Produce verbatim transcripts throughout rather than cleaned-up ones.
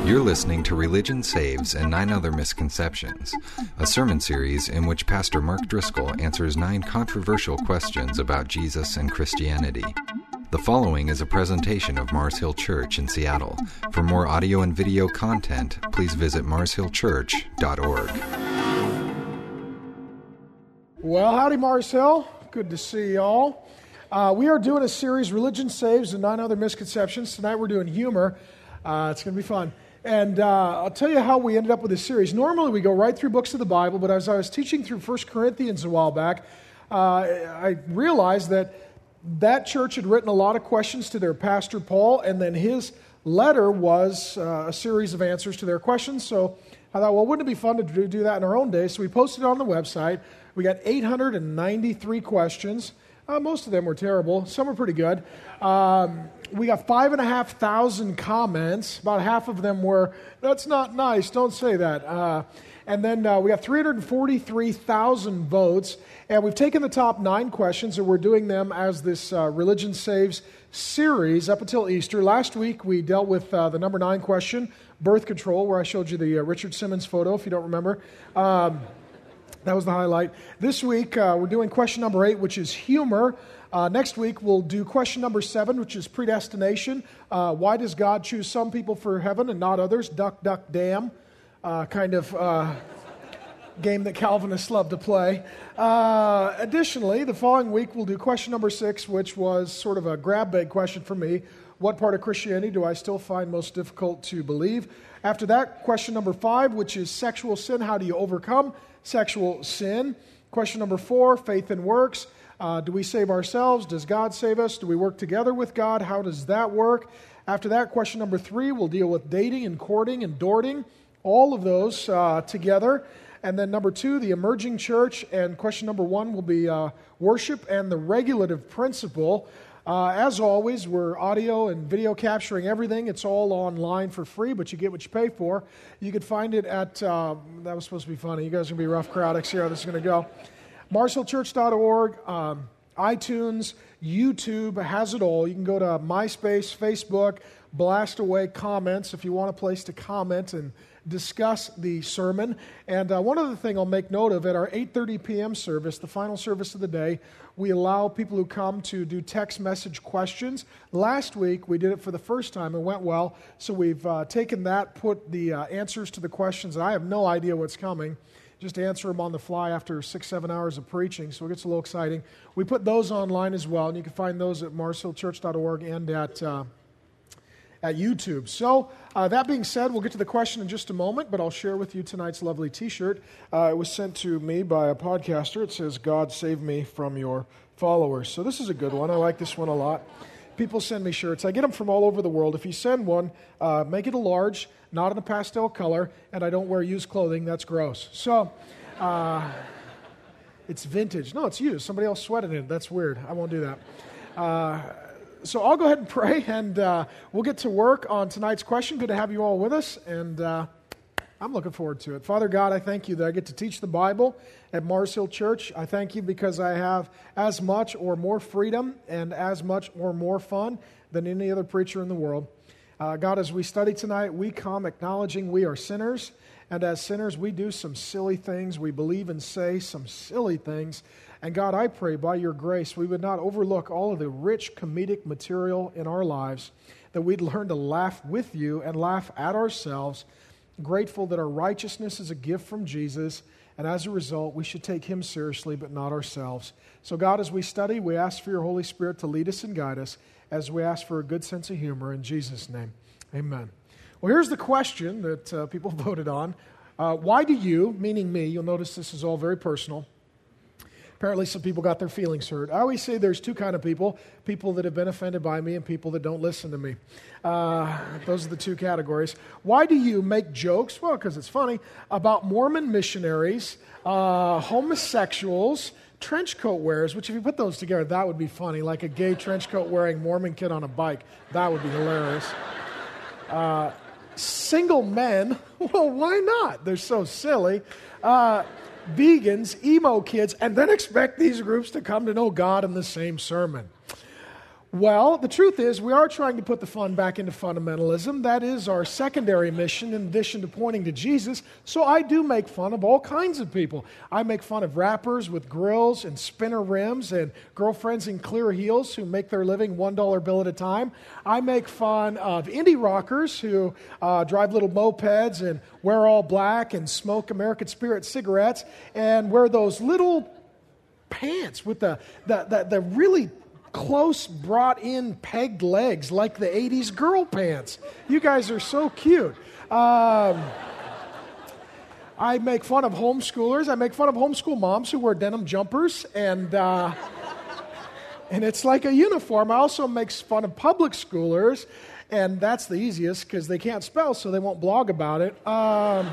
You're listening to Religion Saves and Nine Other Misconceptions, a sermon series in which Pastor Mark Driscoll answers nine controversial questions about Jesus and Christianity. The following is a presentation of Mars Hill Church in Seattle. For more audio and video content, please visit mars hill church dot org. Well, howdy, Mars Hill. Good to see y'all. Uh, we are doing a series, Religion Saves and Nine Other Misconceptions. Tonight we're doing humor. Uh, it's going to be fun. And uh, I'll tell you how we ended up with this series. Normally we go right through books of the Bible, but as I was teaching through First Corinthians a while back, uh, I realized that that church had written a lot of questions to their pastor, Paul, and then his letter was uh, a series of answers to their questions. So I thought, well, wouldn't it be fun to do, do that in our own day? So we posted it on the website. We got eight hundred ninety-three questions. Uh, most of them were terrible. Some were pretty good. Um, we got five and a half thousand comments. About half of them were, that's not nice, don't say that. Uh, and then uh, we got three hundred forty-three thousand votes. And we've taken the top nine questions, and we're doing them as this uh, Religion Saves series up until Easter. Last week, we dealt with uh, the number nine question, birth control, where I showed you the uh, Richard Simmons photo, if you don't remember. Um, that was the highlight. This week, uh, we're doing question number eight, which is humor. Uh, next week, we'll do question number seven, which is predestination. Uh, why does God choose some people for heaven and not others? Duck, duck, damn. Uh, kind of uh, game that Calvinists love to play. Uh, additionally, the following week, we'll do question number six, which was sort of a grab bag question for me. What part of Christianity do I still find most difficult to believe? After that, question number five, which is sexual sin. How do you overcome sexual sin? Question number four, faith and works. Uh, do we save ourselves? Does God save us? Do we work together with God? How does that work? After that, question number three, we'll deal with dating and courting and dorting. All of those uh, together. And then number two, the emerging church. And question number one will be uh, worship and the regulative principle. Uh, as always, we're audio and video capturing everything. It's all online for free, but you get what you pay for. You could find it at, uh, that was supposed to be funny. You guys are going to be rough crowd. I see how this is going to go. mars hill church dot org, um, iTunes, YouTube, has it all. You can go to MySpace, Facebook, blast away comments if you want a place to comment and discuss the sermon. And uh, one other thing I'll make note of, at our eight thirty p.m. service, the final service of the day, we allow people who come to do text message questions. Last week, we did it for the first time. It went well. So we've uh, taken that, put the uh, answers to the questions. I have no idea what's coming. Just answer them on the fly after six, seven hours of preaching. So it gets a little exciting. We put those online as well, and you can find those at mars hill church dot org and at uh, at YouTube. So uh, that being said, we'll get to the question in just a moment, but I'll share with you tonight's lovely t-shirt. Uh, it was sent to me by a podcaster. It says, God save me from your followers. So this is a good one. I like this one a lot. People send me shirts. I get them from all over the world. If you send one, uh, make it a large, not in a pastel color, and I don't wear used clothing. That's gross. So uh, it's vintage. No, it's used. Somebody else sweated in it. That's weird. I won't do that. Uh, So I'll go ahead and pray, and uh, we'll get to work on tonight's question. Good to have you all with us, and uh, I'm looking forward to it. Father God, I thank you that I get to teach the Bible at Mars Hill Church. I thank you because I have as much or more freedom and as much or more fun than any other preacher in the world. Uh, God, as we study tonight, we come acknowledging we are sinners, and as sinners, we do some silly things. We believe and say some silly things. And God, I pray by your grace we would not overlook all of the rich comedic material in our lives, that we'd learn to laugh with you and laugh at ourselves, grateful that our righteousness is a gift from Jesus, and as a result, we should take him seriously but not ourselves. So God, as we study, we ask for your Holy Spirit to lead us and guide us, as we ask for a good sense of humor in Jesus' name. Amen. Well, here's the question that uh, people voted on. Uh, why do you, meaning me, you'll notice this is all very personal. Apparently some people got their feelings hurt. I always say there's two kind of people, people that have been offended by me and people that don't listen to me. Uh, those are the two categories. Why do you make jokes, well, because it's funny, about Mormon missionaries, uh, homosexuals, trench coat wearers, which if you put those together, that would be funny, like a gay trench coat wearing Mormon kid on a bike. That would be hilarious. Uh, single men, well, why not? They're so silly. Uh, vegans, emo kids, and then expect these groups to come to know God in the same sermon. Well, the truth is, we are trying to put the fun back into fundamentalism. That is our secondary mission in addition to pointing to Jesus. So I do make fun of all kinds of people. I make fun of rappers with grills and spinner rims and girlfriends in clear heels who make their living one dollar bill at a time. I make fun of indie rockers who uh, drive little mopeds and wear all black and smoke American Spirit cigarettes and wear those little pants with the the, the, the really close brought in pegged legs like the eighties girl pants. You guys are so cute. Um, I make fun of homeschoolers. I make fun of homeschool moms who wear denim jumpers and uh, and it's like a uniform. I also make fun of public schoolers, and that's the easiest because they can't spell, so they won't blog about it. Um,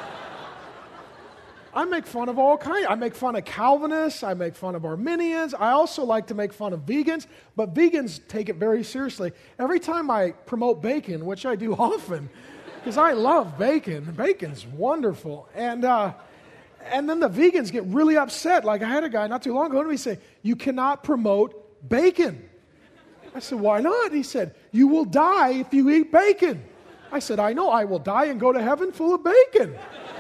I make fun of all kinds. I make fun of Calvinists. I make fun of Arminians. I also like to make fun of vegans, but vegans take it very seriously. Every time I promote bacon, which I do often, because I love bacon. Bacon's wonderful. And uh, and then the vegans get really upset. Like I had a guy not too long ago, and he said, "You cannot promote bacon." I said, "Why not?" He said, "You will die if you eat bacon." I said, "I know. I will die and go to heaven full of bacon."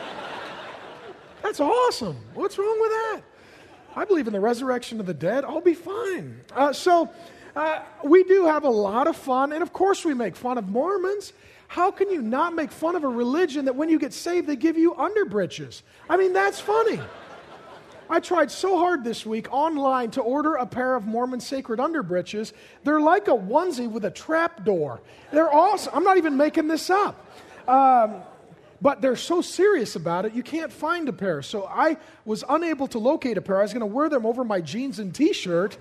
That's awesome. What's wrong with that? I believe in the resurrection of the dead. I'll be fine. Uh, so uh, we do have a lot of fun. And of course we make fun of Mormons. How can you not make fun of a religion that when you get saved, they give you underbritches? I mean, that's funny. I tried so hard this week online to order a pair of Mormon sacred underbritches. They're like a onesie with a trap door. They're awesome. I'm not even making this up. Um, But they're so serious about it, you can't find a pair. So I was unable to locate a pair. I was going to wear them over my jeans and t-shirt.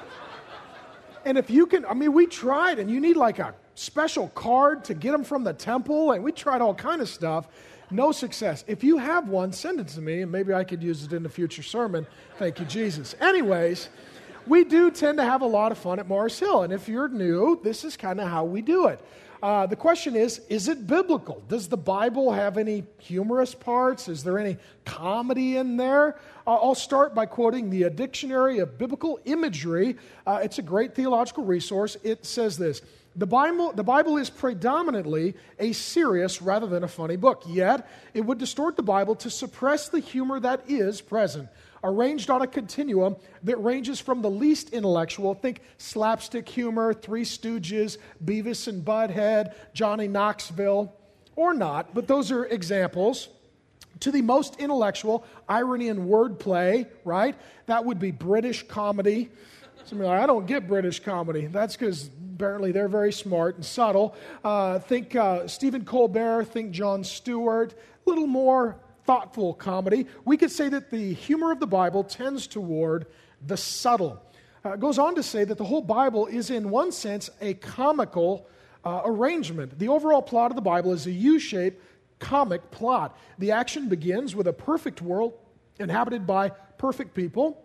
And if you can, I mean, we tried, and you need like a special card to get them from the temple, and we tried all kind of stuff. No success. If you have one, send it to me, and maybe I could use it in a future sermon. Thank you, Jesus. Anyways, we do tend to have a lot of fun at Mars Hill. And if you're new, this is kind of how we do it. Uh, the question is, is it biblical? Does the Bible have any humorous parts? Is there any comedy in there? Uh, I'll start by quoting the Dictionary of Biblical Imagery. Uh, it's a great theological resource. It says this: The Bible, the Bible is predominantly a serious rather than a funny book, yet it would distort the Bible to suppress the humor that is present, arranged on a continuum that ranges from the least intellectual, think slapstick humor, Three Stooges, Beavis and Butthead, Johnny Knoxville, or not, but those are examples, to the most intellectual, irony and wordplay, right? That would be British comedy. Somebody like, I don't get British comedy. That's because apparently they're very smart and subtle. Uh, think uh, Stephen Colbert, think Jon Stewart, a little more thoughtful comedy. We could say that the humor of the Bible tends toward the subtle. Uh, it goes on to say that the whole Bible is in one sense a comical uh, arrangement. The overall plot of the Bible is a U-shaped comic plot. The action begins with a perfect world inhabited by perfect people.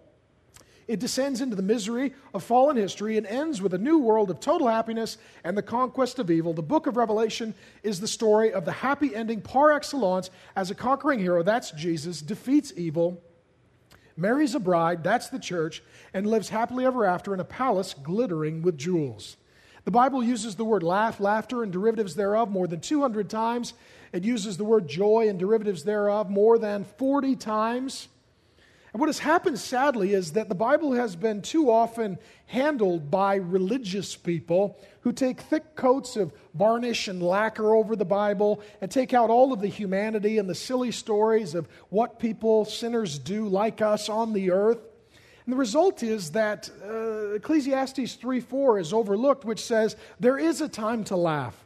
It descends into the misery of fallen history and ends with a new world of total happiness and the conquest of evil. The book of Revelation is the story of the happy ending par excellence as a conquering hero, that's Jesus, defeats evil, marries a bride, that's the church, and lives happily ever after in a palace glittering with jewels. The Bible uses the word laugh, laughter, and derivatives thereof more than two hundred times. It uses the word joy and derivatives thereof more than forty times. And what has happened, sadly, is that the Bible has been too often handled by religious people who take thick coats of varnish and lacquer over the Bible and take out all of the humanity and the silly stories of what people, sinners, do like us on the earth. And the result is that uh, Ecclesiastes three four is overlooked, which says there is a time to laugh.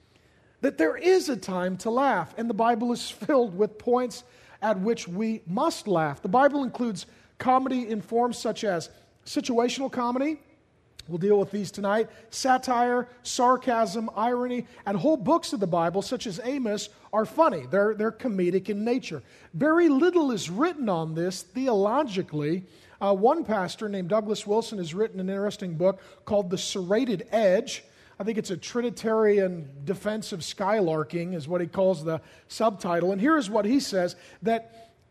That there is a time to laugh. And the Bible is filled with points at which we must laugh. The Bible includes comedy in forms such as situational comedy. We'll deal with these tonight. Satire, sarcasm, irony, and whole books of the Bible, such as Amos, are funny. They're, they're comedic in nature. Very little is written on this theologically. Uh, one pastor named Douglas Wilson has written an interesting book called The Serrated Edge. I think it's a Trinitarian defense of skylarking is what he calls the subtitle. And here's what he says, that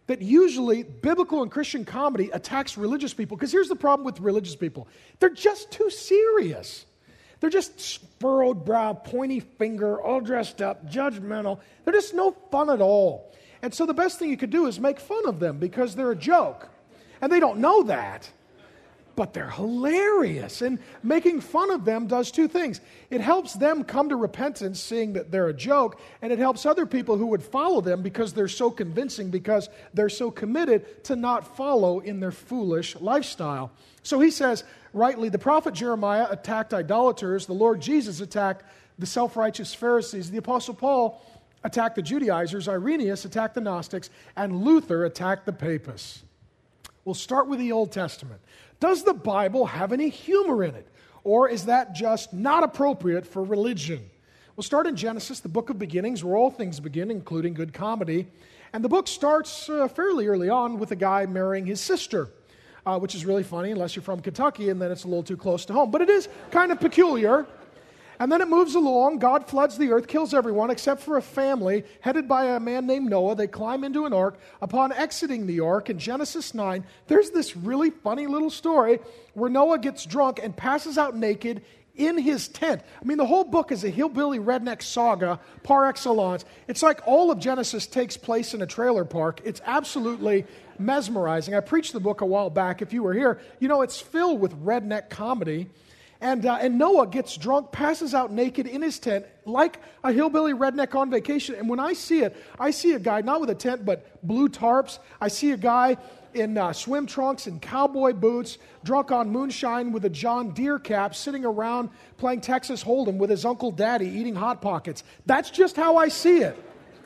that usually biblical and Christian comedy attacks religious people, because here's the problem with religious people. They're just too serious. They're just furrowed brow, pointy finger, all dressed up, judgmental. They're just no fun at all. And so the best thing you could do is make fun of them because they're a joke. And they don't know that. But they're hilarious. And making fun of them does two things. It helps them come to repentance, seeing that they're a joke, and it helps other people who would follow them because they're so convincing, because they're so committed to not follow in their foolish lifestyle. So he says, rightly, the prophet Jeremiah attacked idolaters, the Lord Jesus attacked the self-righteous Pharisees, the Apostle Paul attacked the Judaizers, Irenaeus attacked the Gnostics, and Luther attacked the Papists. We'll start with the Old Testament. Does the Bible have any humor in it? Or is that just not appropriate for religion? We'll start in Genesis, the book of beginnings, where all things begin, including good comedy. And the book starts uh, fairly early on with a guy marrying his sister, uh, which is really funny unless you're from Kentucky, and then it's a little too close to home. But it is kind of peculiar. And then it moves along. God floods the earth, kills everyone except for a family headed by a man named Noah. They climb into an ark. Upon exiting the ark in Genesis nine, there's this really funny little story where Noah gets drunk and passes out naked in his tent. I mean, the whole book is a hillbilly redneck saga par excellence. It's like all of Genesis takes place in a trailer park. It's absolutely mesmerizing. I preached the book a while back. If you were here, you know, it's filled with redneck comedy. And, uh, and Noah gets drunk, passes out naked in his tent like a hillbilly redneck on vacation. And when I see it, I see a guy, not with a tent, but blue tarps. I see a guy in uh, swim trunks and cowboy boots, drunk on moonshine with a John Deere cap, sitting around playing Texas Hold'em with his Uncle Daddy eating Hot Pockets. That's just how I see it.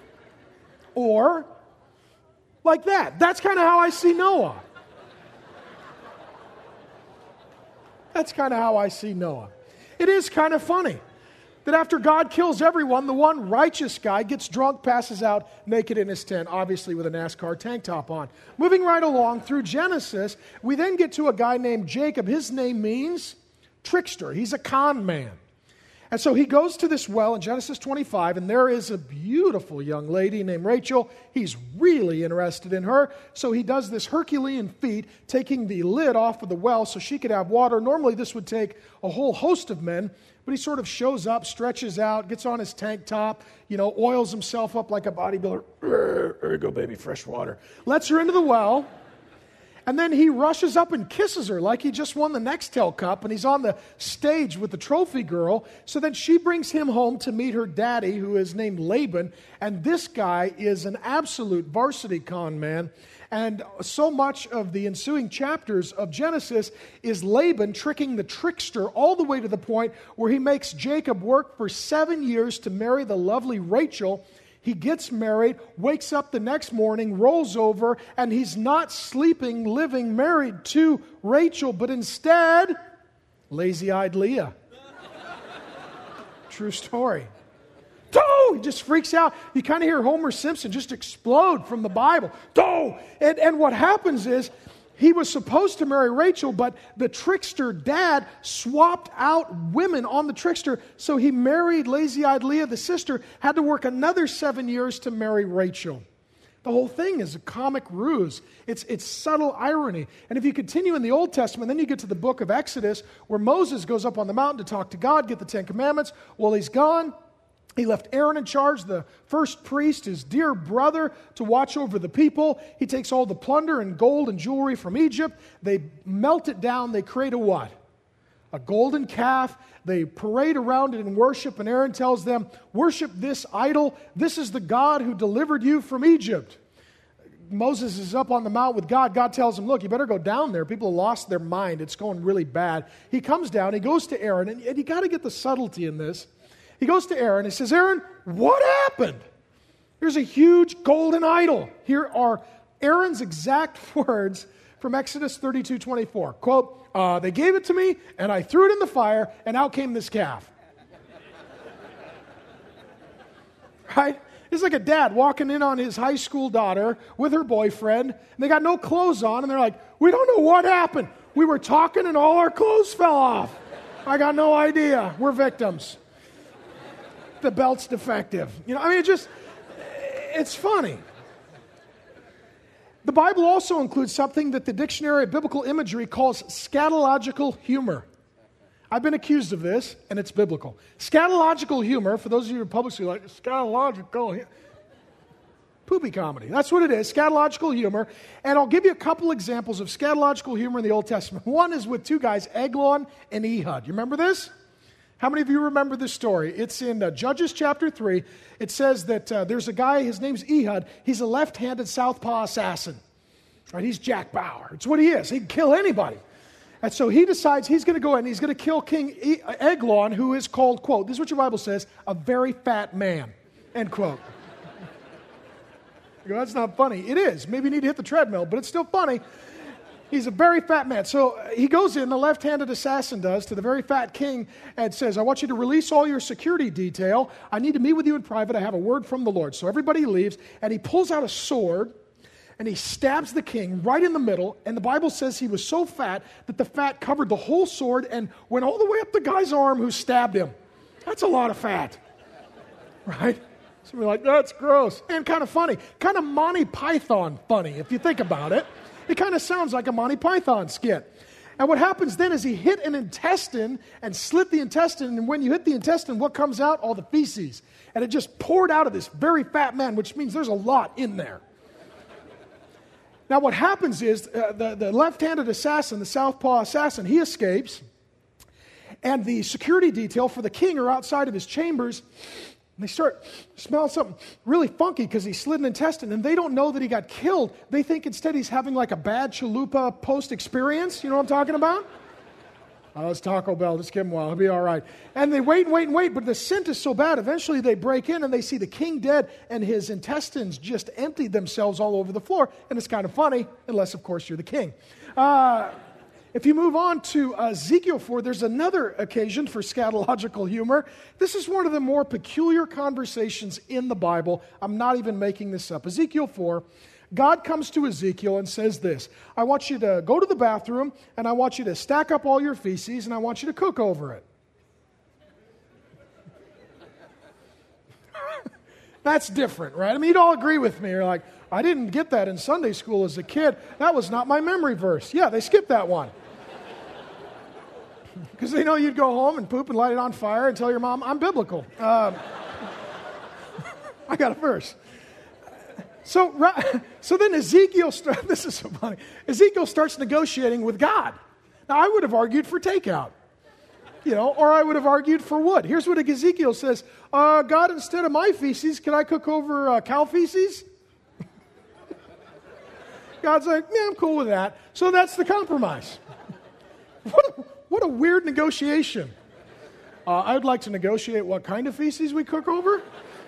Or like that. That's kind of how I see Noah. That's kind of how I see Noah. It is kind of funny that after God kills everyone, the one righteous guy gets drunk, passes out naked in his tent, obviously with a NASCAR tank top on. Moving right along through Genesis, we then get to a guy named Jacob. His name means trickster. He's a con man. And so he goes to this well in Genesis twenty-five, and there is a beautiful young lady named Rachel. He's really interested in her, so he does this Herculean feat, taking the lid off of the well so she could have water. Normally this would take a whole host of men, but he sort of shows up, stretches out, gets on his tank top, you know, oils himself up like a bodybuilder. There you go, baby, fresh water. Lets her into the well. And then he rushes up and kisses her like he just won the Nextel Cup, and he's on the stage with the trophy girl. So then she brings him home to meet her daddy, who is named Laban. And this guy is an absolute varsity con man. And so much of the ensuing chapters of Genesis is Laban tricking the trickster all the way to the point where he makes Jacob work for seven years to marry the lovely Rachel. He gets married, wakes up the next morning, rolls over, and he's not sleeping, living, married to Rachel, but instead, lazy-eyed Leah. True story. Oh, he just freaks out. You kind of hear Homer Simpson just explode from the Bible. Oh, and, and what happens is, he was supposed to marry Rachel, but the trickster dad swapped out women on the trickster, so he married lazy-eyed Leah, the sister, had to work another seven years to marry Rachel. The whole thing is a comic ruse. It's, it's subtle irony. And if you continue in the Old Testament, then you get to the book of Exodus, where Moses goes up on the mountain to talk to God, get the Ten Commandments. Well, he's gone. He left Aaron in charge, the first priest, his dear brother, to watch over the people. He takes all the plunder and gold and jewelry from Egypt. They melt it down. They create a what? A golden calf. They parade around it in worship, and Aaron tells them, worship this idol. This is the God who delivered you from Egypt. Moses is up on the mount with God. God tells him, look, you better go down there. People have lost their mind. It's going really bad. He comes down. He goes to Aaron, and, and you got to get the subtlety in this. He goes to Aaron. He says, Aaron, what happened? There's a huge golden idol. Here are Aaron's exact words from Exodus thirty-two twenty-four. Quote, uh, they gave it to me, and I threw it in the fire, and out came this calf. Right? It's like a dad walking in on his high school daughter with her boyfriend, and they got no clothes on, and they're like, we don't know what happened. We were talking, and all our clothes fell off. I got no idea. We're victims. The belt's defective. You know, I mean, it just, it's funny. The Bible also includes something that the Dictionary of Biblical Imagery calls scatological humor. I've been accused of this, and it's biblical. Scatological humor, for those of you who are publicly like, scatological humor. Poopy comedy. That's what it is, scatological humor. And I'll give you a couple examples of scatological humor in the Old Testament. One is with two guys, Eglon and Ehud. You remember this? How many of you remember this story? It's in uh, Judges chapter three. It says that uh, there's a guy, his name's Ehud. He's a left-handed southpaw assassin. Right? He's Jack Bauer. It's what he is. He can kill anybody. And so he decides he's going to go in and he's going to kill King Eglon, who is called, quote, this is what your Bible says, a very fat man, end quote. You go, that's not funny. It is. Maybe you need to hit the treadmill, but it's still funny. He's a very fat man. So he goes in, the left-handed assassin does, to the very fat king and says, I want you to release all your security detail. I need to meet with you in private. I have a word from the Lord. So everybody leaves, and he pulls out a sword, and he stabs the king right in the middle. And the Bible says he was so fat that the fat covered the whole sword and went all the way up the guy's arm who stabbed him. That's a lot of fat, right? So we're like, that's gross. And kind of funny. Kind of Monty Python funny, if you think about it. It kind of sounds like a Monty Python skit. And what happens then is he hit an intestine and slit the intestine. And when you hit the intestine, what comes out? All the feces. And it just poured out of this very fat man, which means there's a lot in there. Now what happens is uh, the, the left-handed assassin, the southpaw assassin, he escapes. And the security detail for the king are outside of his chambers. And they start smelling something really funky because he slid an intestine, and they don't know that he got killed. They think instead he's having like a bad chalupa post-experience. You know what I'm talking about? Oh, it's Taco Bell. Just give him a while. He'll be all right. And they wait and wait and wait, but the scent is so bad. Eventually they break in, and they see the king dead, and his intestines just emptied themselves all over the floor. And it's kind of funny, unless, of course, you're the king. Uh... If you move on to Ezekiel four, there's another occasion for scatological humor. This is one of the more peculiar conversations in the Bible. I'm not even making this up. Ezekiel four, God comes to Ezekiel and says this, I want you to go to the bathroom, and I want you to stack up all your feces, and I want you to cook over it. That's different, right? I mean, you'd all agree with me. You're like, I didn't get that in Sunday school as a kid. That was not my memory verse. Yeah, they skipped that one. Because they know you'd go home and poop and light it on fire and tell your mom, I'm biblical. Um, I got a verse. So, so then Ezekiel, start, this is so funny. Ezekiel starts negotiating with God. Now, I would have argued for takeout, you know, or I would have argued for wood. Here's what Ezekiel says, uh, God, instead of my feces, can I cook over uh, cow feces? God's like, yeah, I'm cool with that. So that's the compromise. What a, what a weird negotiation. Uh, I'd like to negotiate what kind of feces we cook over.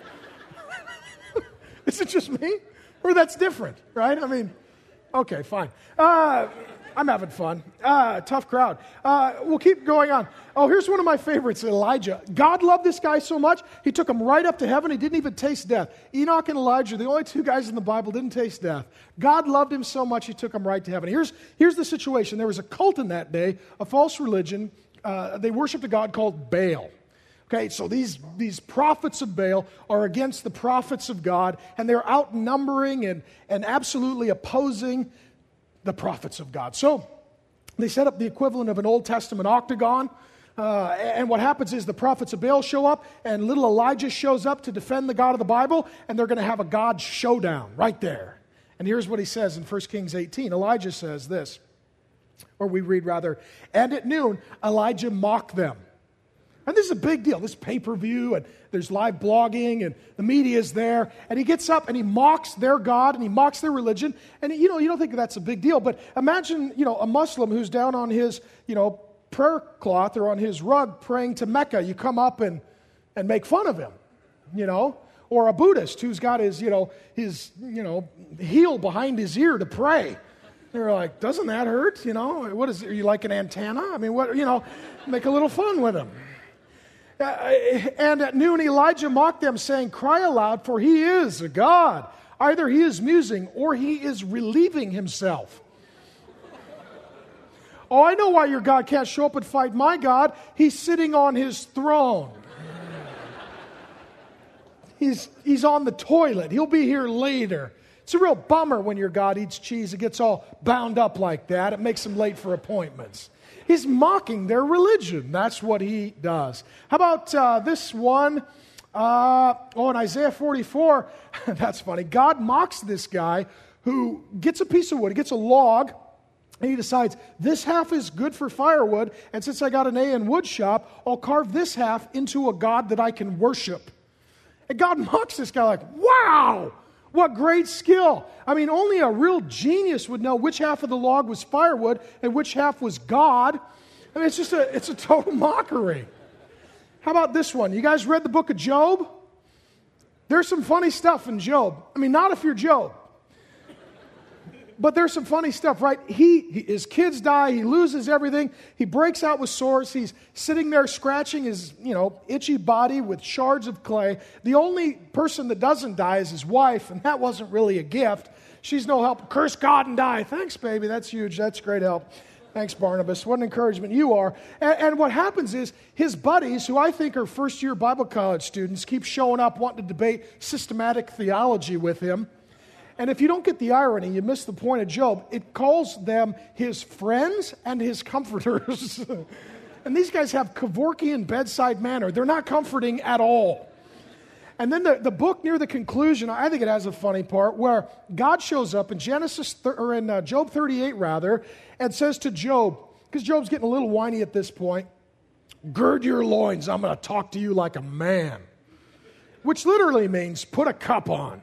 Is it just me? Or that's different, right? I mean, okay, fine. Uh, I'm having fun. Uh, tough crowd. Uh, we'll keep going on. Oh, here's one of my favorites, Elijah. God loved this guy so much, he took him right up to heaven. He didn't even taste death. Enoch and Elijah, the only two guys in the Bible, didn't taste death. God loved him so much, he took him right to heaven. Here's, here's the situation. There was a cult in that day, a false religion. Uh, they worshiped a god called Baal. Okay, so these, these prophets of Baal are against the prophets of God, and they're outnumbering and, and absolutely opposing the prophets of God. So they set up the equivalent of an Old Testament octagon. Uh, and what happens is the prophets of Baal show up, and little Elijah shows up to defend the God of the Bible, and they're going to have a God showdown right there. And here's what he says in First Kings eighteen. Elijah says this, or we read rather, and at noon Elijah mocked them. And this is a big deal. This is pay-per-view, and there's live blogging, and the media is there. And he gets up, and he mocks their God, and he mocks their religion. And, you know, you don't think that's a big deal. But imagine, you know, a Muslim who's down on his, you know, prayer cloth or on his rug praying to Mecca. You come up and, and make fun of him, you know. Or a Buddhist who's got his, you know, his, you know, heel behind his ear to pray. They're like, doesn't that hurt? You know, what is it? Are you like an antenna? I mean, what, you know, make a little fun with him. Uh, and at noon, Elijah mocked them, saying, cry aloud, for he is a God. Either he is musing or he is relieving himself. Oh, I know why your God can't show up and fight my God. He's sitting on his throne. He's, he's on the toilet. He'll be here later. It's a real bummer when your God eats cheese. It gets all bound up like that. It makes him late for appointments. He's mocking their religion. That's what he does. How about uh, this one? Uh, oh, in Isaiah forty-four, that's funny. God mocks this guy who gets a piece of wood, he gets a log, and he decides, this half is good for firewood, and since I got an A in wood shop, I'll carve this half into a God that I can worship. And God mocks this guy like, wow, what great skill. I mean, only a real genius would know which half of the log was firewood and which half was God. I mean, it's just a, it's a total mockery. How about this one? You guys read the book of Job? There's some funny stuff in Job. I mean, not if you're Job. But there's some funny stuff, right? He, he his kids die, he loses everything, he breaks out with sores, he's sitting there scratching his, you know, itchy body with shards of clay. The only person that doesn't die is his wife, and that wasn't really a gift. She's no help. Curse God and die. Thanks, baby. That's huge. That's great help. Thanks, Barnabas. What an encouragement you are. And, and what happens is his buddies, who I think are first-year Bible college students, keep showing up wanting to debate systematic theology with him. And if you don't get the irony, you miss the point of Job. It calls them his friends and his comforters. And these guys have Kevorkian bedside manner. They're not comforting at all. And then the, the book near the conclusion, I think it has a funny part where God shows up in Genesis or in uh, Job thirty-eight rather, and says to Job, because Job's getting a little whiny at this point, gird your loins, I'm going to talk to you like a man. Which literally means put a cup on.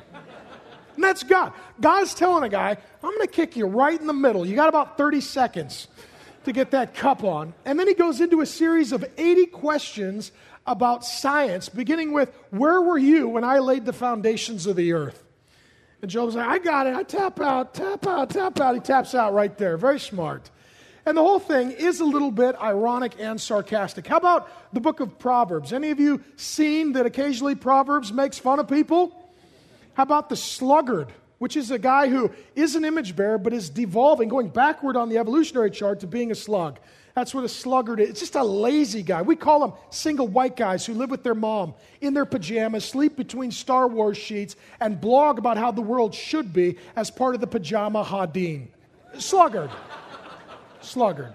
And that's God. God's telling a guy, I'm going to kick you right in the middle. You got about thirty seconds to get that cup on. And then he goes into a series of eighty questions about science, beginning with, where were you when I laid the foundations of the earth? And Job's like, I got it. I tap out, tap out, tap out. He taps out right there. Very smart. And the whole thing is a little bit ironic and sarcastic. How about the book of Proverbs? Any of you seen that occasionally Proverbs makes fun of people? How about the sluggard, which is a guy who is an image bearer but is devolving, going backward on the evolutionary chart to being a slug. That's what a sluggard is. It's just a lazy guy. We call them single white guys who live with their mom in their pajamas, sleep between Star Wars sheets, and blog about how the world should be as part of the pajama hadeen. Sluggard. Sluggard.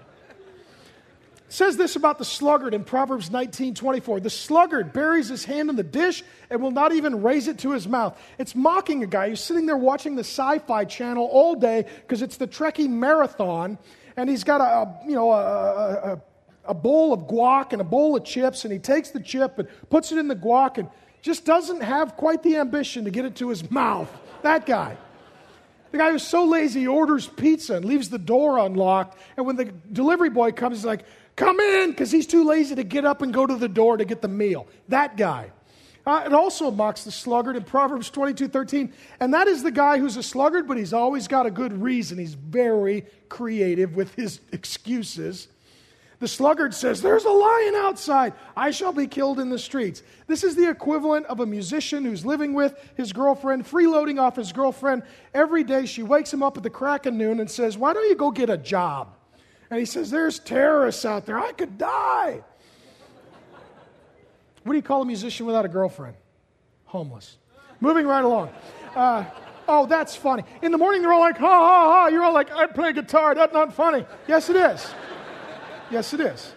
It says this about the sluggard in Proverbs nineteen twenty-four. The sluggard buries his hand in the dish and will not even raise it to his mouth. It's mocking a guy who's sitting there watching the Sci-Fi Channel all day because it's the Trekkie marathon, and he's got a, a you know a, a, a bowl of guac and a bowl of chips, and he takes the chip and puts it in the guac and just doesn't have quite the ambition to get it to his mouth. That guy. The guy who's so lazy he orders pizza and leaves the door unlocked, and when the delivery boy comes, he's like, come in, because he's too lazy to get up and go to the door to get the meal. That guy. Uh, it also mocks the sluggard in Proverbs twenty-two thirteen, and that is the guy who's a sluggard, but he's always got a good reason. He's very creative with his excuses. The sluggard says, there's a lion outside. I shall be killed in the streets. This is the equivalent of a musician who's living with his girlfriend, freeloading off his girlfriend. Every day she wakes him up at the crack of noon and says, why don't you go get a job? And he says, there's terrorists out there. I could die. What do you call a musician without a girlfriend? Homeless. Moving right along. Uh, oh, that's funny. In the morning, they're all like, ha, ha, ha. You're all like, I play guitar. That's not funny. Yes, it is. Yes, it is.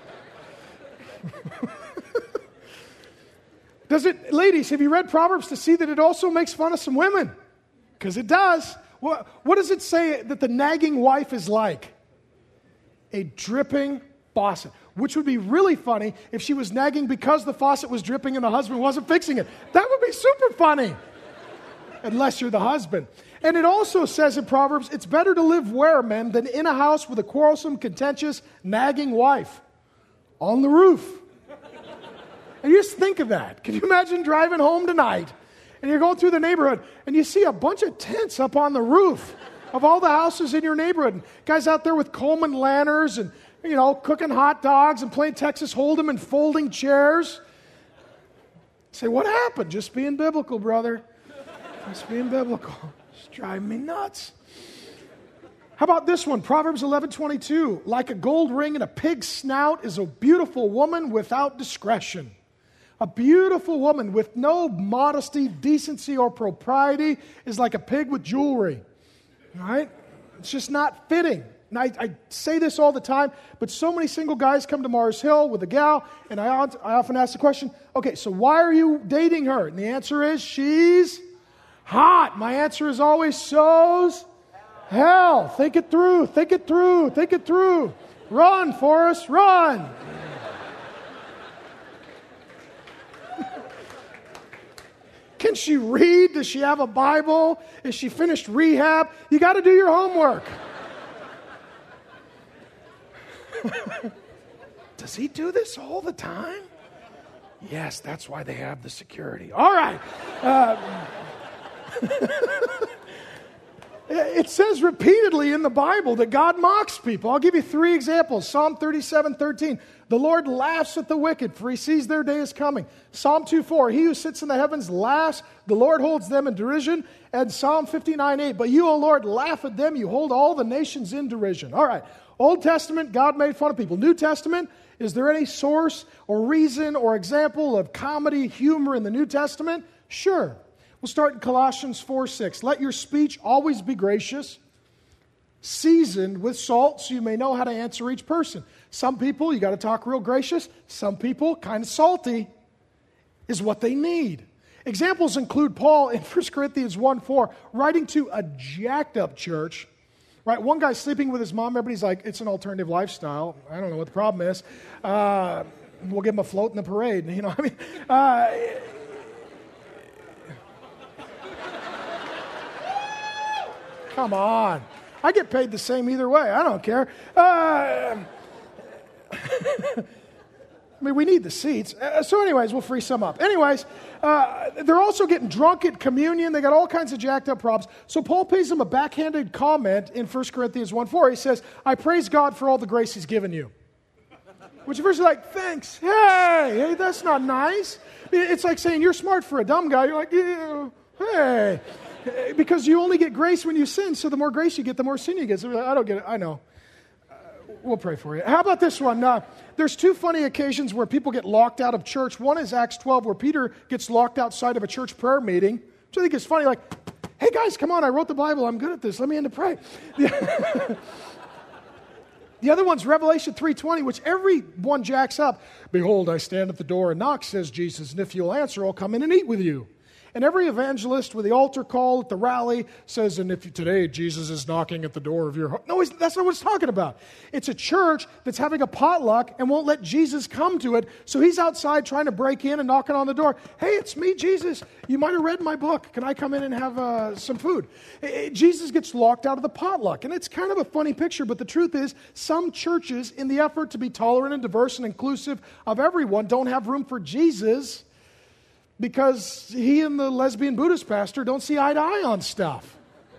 Does it, ladies, have you read Proverbs to see that it also makes fun of some women? Because it does. What, what does it say that the nagging wife is like? A dripping faucet, which would be really funny if she was nagging because the faucet was dripping and the husband wasn't fixing it. That would be super funny, unless you're the husband. And it also says in Proverbs, it's better to live where, men, than in a house with a quarrelsome, contentious, nagging wife. On the roof. And you just think of that. Can you imagine driving home tonight and you're going through the neighborhood and you see a bunch of tents up on the roof of all the houses in your neighborhood. And guys out there with Coleman lanterns and, you know, cooking hot dogs and playing Texas Hold'em and folding chairs. Say, what happened? Just being biblical, brother. Just being biblical. It's driving me nuts. How about this one? Proverbs eleven twenty-two. Like a gold ring in a pig's snout is a beautiful woman without discretion. A beautiful woman with no modesty, decency, or propriety is like a pig with jewelry. All right? It's just not fitting. And I, I say this all the time, but so many single guys come to Mars Hill with a gal, and I, I often ask the question, okay, so why are you dating her? And the answer is, she's hot. My answer is always, so's hell. Think it through, think it through, think it through. Run, Forrest, run. Can she read? Does she have a Bible? Is she finished rehab? You got to do your homework. Does he do this all the time? Yes, that's why they have the security. All right. Uh, it says repeatedly in the Bible that God mocks people. I'll give you three examples. Psalm thirty-seven thirteen. The Lord laughs at the wicked, for he sees their day is coming. Psalm two four. He who sits in the heavens laughs. The Lord holds them in derision. And Psalm fifty-nine eight. But you, O Lord, laugh at them. You hold all the nations in derision. All right. Old Testament, God made fun of people. New Testament, is there any source or reason or example of comedy, humor in the New Testament? Sure. We'll start in Colossians four six. Let your speech always be gracious, seasoned with salt, so you may know how to answer each person. Some people, you got to talk real gracious. Some people, kind of salty, is what they need. Examples include Paul in First Corinthians one four, writing to a jacked up church. Right, one guy's sleeping with his mom. Everybody's like, it's an alternative lifestyle. I don't know what the problem is. Uh, we'll give him a float in the parade. You know, I mean, uh, come on. I get paid the same either way. I don't care. Uh, I mean, we need the seats. Uh, so anyways, we'll free some up. Anyways, uh, they're also getting drunk at communion. They got all kinds of jacked up problems. So Paul pays them a backhanded comment in First Corinthians one four. He says, I praise God for all the grace he's given you. Which at first is like, thanks. Hey, hey, that's not nice. It's like saying you're smart for a dumb guy. You're like, yeah, hey. Because you only get grace when you sin. So the more grace you get, the more sin you get. So I don't get it. I know. We'll pray for you. How about this one? Uh, there's two funny occasions where people get locked out of church. One is Acts twelve, where Peter gets locked outside of a church prayer meeting, which I think is funny. Like, hey guys, come on, I wrote the Bible. I'm good at this. Let me in to pray. The, the other one's Revelation three twenty, which everyone jacks up. Behold, I stand at the door and knock, says Jesus, and if you'll answer, I'll come in and eat with you. And every evangelist with the altar call at the rally says, and if you, today Jesus is knocking at the door of your heart. No, that's not what it's talking about. It's a church that's having a potluck and won't let Jesus come to it. So he's outside trying to break in and knocking on the door. Hey, it's me, Jesus. You might have read my book. Can I come in and have uh, some food? It, it, Jesus gets locked out of the potluck. And it's kind of a funny picture, but the truth is some churches, in the effort to be tolerant and diverse and inclusive of everyone, don't have room for Jesus, because he and the lesbian Buddhist pastor don't see eye to eye on stuff.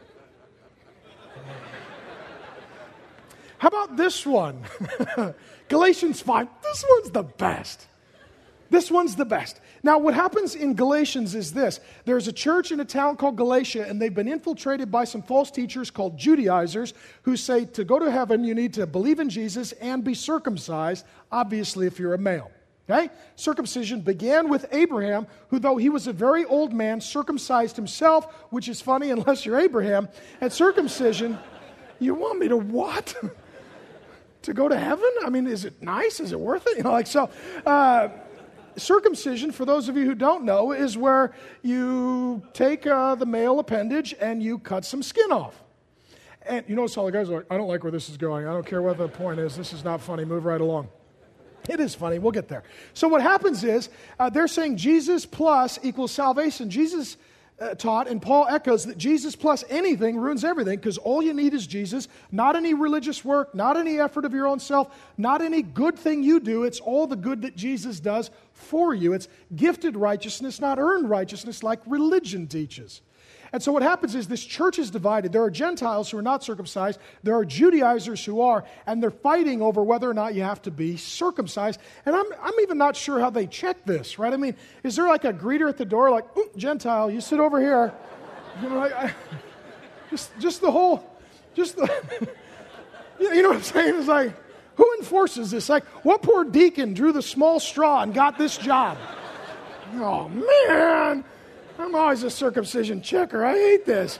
How about this one? Galatians five. This one's the best. This one's the best. Now, what happens in Galatians is this. There's a church in a town called Galatia, and they've been infiltrated by some false teachers called Judaizers who say to go to heaven, you need to believe in Jesus and be circumcised, obviously, if you're a male. Okay? Circumcision began with Abraham, who, though he was a very old man, circumcised himself, which is funny unless you're Abraham. And circumcision, you want me to what? To go to heaven? I mean, is it nice? Is it worth it? You know, like so. Uh, circumcision, for those of you who don't know, is where you take uh, the male appendage and you cut some skin off. And you notice all the guys are like, I don't like where this is going. I don't care what the point is. This is not funny. Move right along. It is funny. We'll get there. So what happens is uh, they're saying Jesus plus equals salvation. Jesus uh, taught, and Paul echoes, that Jesus plus anything ruins everything, because all you need is Jesus, not any religious work, not any effort of your own self, not any good thing you do. It's all the good that Jesus does for you. It's gifted righteousness, not earned righteousness like religion teaches. And so what happens is this church is divided. There are Gentiles who are not circumcised. There are Judaizers who are, and they're fighting over whether or not you have to be circumcised. And I'm I'm even not sure how they check this, right? I mean, is there like a greeter at the door, like, ooh, Gentile, you sit over here. You know, like, I, just just the whole, just the, you know what I'm saying? It's like, who enforces this? Like, what poor deacon drew the small straw and got this job? Oh, man. I'm always a circumcision checker. I hate this.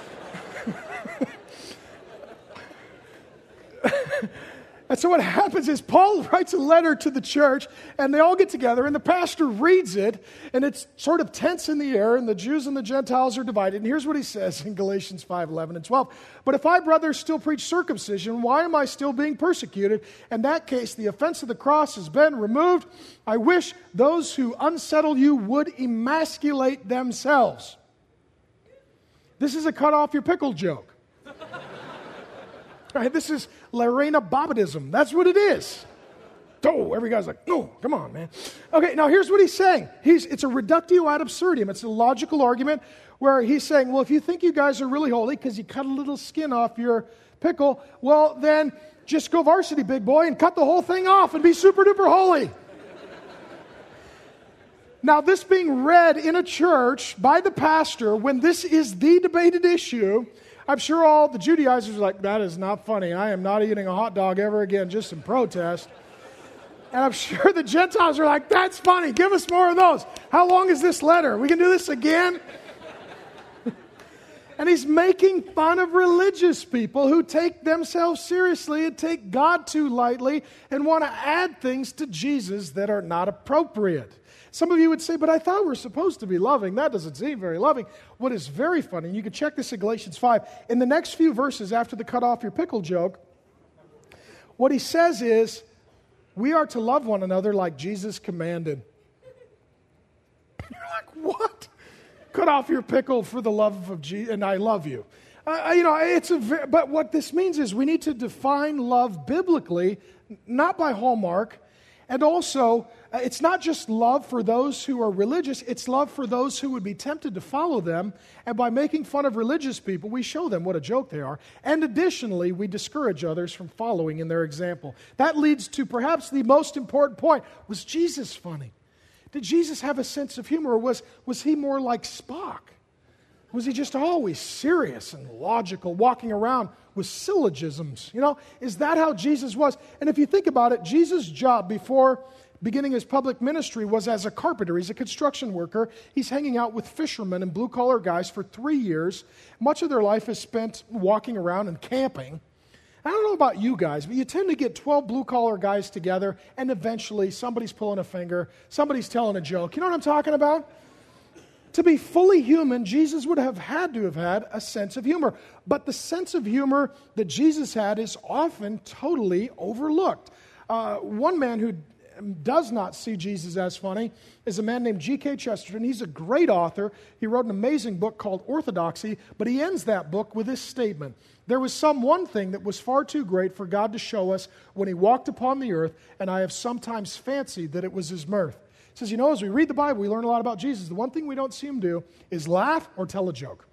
And so what happens is Paul writes a letter to the church, and they all get together, and the pastor reads it, and it's sort of tense in the air, and the Jews and the Gentiles are divided. And here's what he says in Galatians five, eleven, and twelve. But if I, brothers, still preach circumcision, why am I still being persecuted? In that case, the offense of the cross has been removed. I wish those who unsettle you would emasculate themselves. This is a cut off your pickle joke. Right, this is Lorena Bobbitism. That's what it is. Oh, every guy's like, no, come on, man. Okay, now here's what he's saying. He's, it's a reductio ad absurdum. It's a logical argument where he's saying, well, if you think you guys are really holy because you cut a little skin off your pickle, well, then just go varsity, big boy, and cut the whole thing off and be super duper holy. Now, this being read in a church by the pastor when this is the debated issue, I'm sure all the Judaizers are like, that is not funny. I am not eating a hot dog ever again, just in protest. And I'm sure the Gentiles are like, that's funny. Give us more of those. How long is this letter? We can do this again? And he's making fun of religious people who take themselves seriously and take God too lightly and want to add things to Jesus that are not appropriate. Some of you would say, but I thought we're supposed to be loving. That doesn't seem very loving. What is very funny, and you can check this in Galatians five, in the next few verses after the cut off your pickle joke, what he says is, we are to love one another like Jesus commanded. You're like, what? Cut off your pickle for the love of Jesus, and I love you. Uh, you know, it's a. Very, but what this means is we need to define love biblically, not by Hallmark, and also uh, it's not just love for those who are religious; it's love for those who would be tempted to follow them. And by making fun of religious people, we show them what a joke they are. And additionally, we discourage others from following in their example. That leads to perhaps the most important point: was Jesus funny? Did Jesus have a sense of humor, or was, was he more like Spock? Was he just always serious and logical, walking around with syllogisms? You know, is that how Jesus was? And if you think about it, Jesus' job before beginning his public ministry was as a carpenter. He's a construction worker. He's hanging out with fishermen and blue-collar guys for three years. Much of their life is spent walking around and camping. I don't know about you guys, but you tend to get twelve blue-collar guys together, and eventually somebody's pulling a finger, somebody's telling a joke. You know what I'm talking about? To be fully human, Jesus would have had to have had a sense of humor. But the sense of humor that Jesus had is often totally overlooked. Uh, one man who does not see Jesus as funny is a man named G K Chesterton. He's a great author. He wrote an amazing book called Orthodoxy, but he ends that book with this statement: there was some one thing that was far too great for God to show us when he walked upon the earth, and I have sometimes fancied that it was his mirth. He says, you know, as we read the Bible, we learn a lot about Jesus. The one thing we don't see him do is laugh or tell a joke.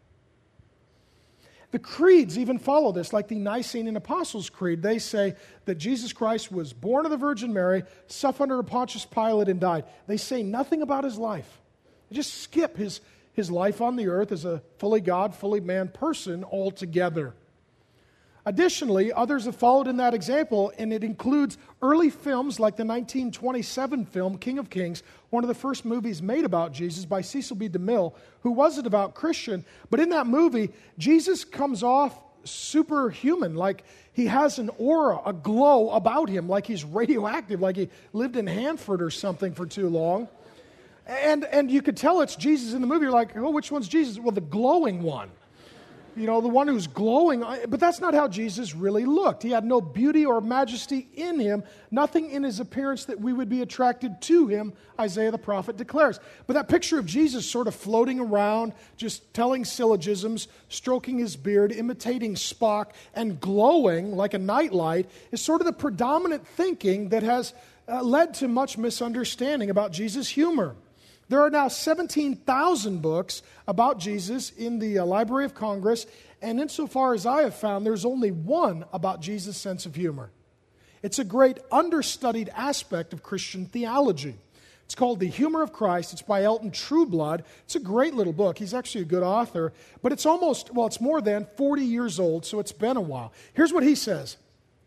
The creeds even follow this, like the Nicene and Apostles' Creed. They say that Jesus Christ was born of the Virgin Mary, suffered under Pontius Pilate, and died. They say nothing about his life. They just skip his, his life on the earth as a fully God, fully man person altogether. Additionally, others have followed in that example, and it includes early films like the nineteen twenty-seven film King of Kings, one of the first movies made about Jesus by Cecil B. DeMille, who was a devout Christian. But in that movie, Jesus comes off superhuman, like he has an aura, a glow about him, like he's radioactive, like he lived in Hanford or something for too long. And, and you could tell it's Jesus in the movie. You're like, oh, which one's Jesus? Well, the glowing one. You know, the one who's glowing. But that's not how Jesus really looked. He had no beauty or majesty in him, nothing in his appearance that we would be attracted to him, Isaiah the prophet declares. But that picture of Jesus sort of floating around, just telling syllogisms, stroking his beard, imitating Spock, and glowing like a nightlight is sort of the predominant thinking that has uh, led to much misunderstanding about Jesus' humor. There are now seventeen thousand books about Jesus in the uh, Library of Congress, and insofar as I have found, there's only one about Jesus' sense of humor. It's a great understudied aspect of Christian theology. It's called The Humor of Christ. It's by Elton Trueblood. It's a great little book. He's actually a good author, but it's almost, well, it's more than forty years old, so it's been a while. Here's what he says.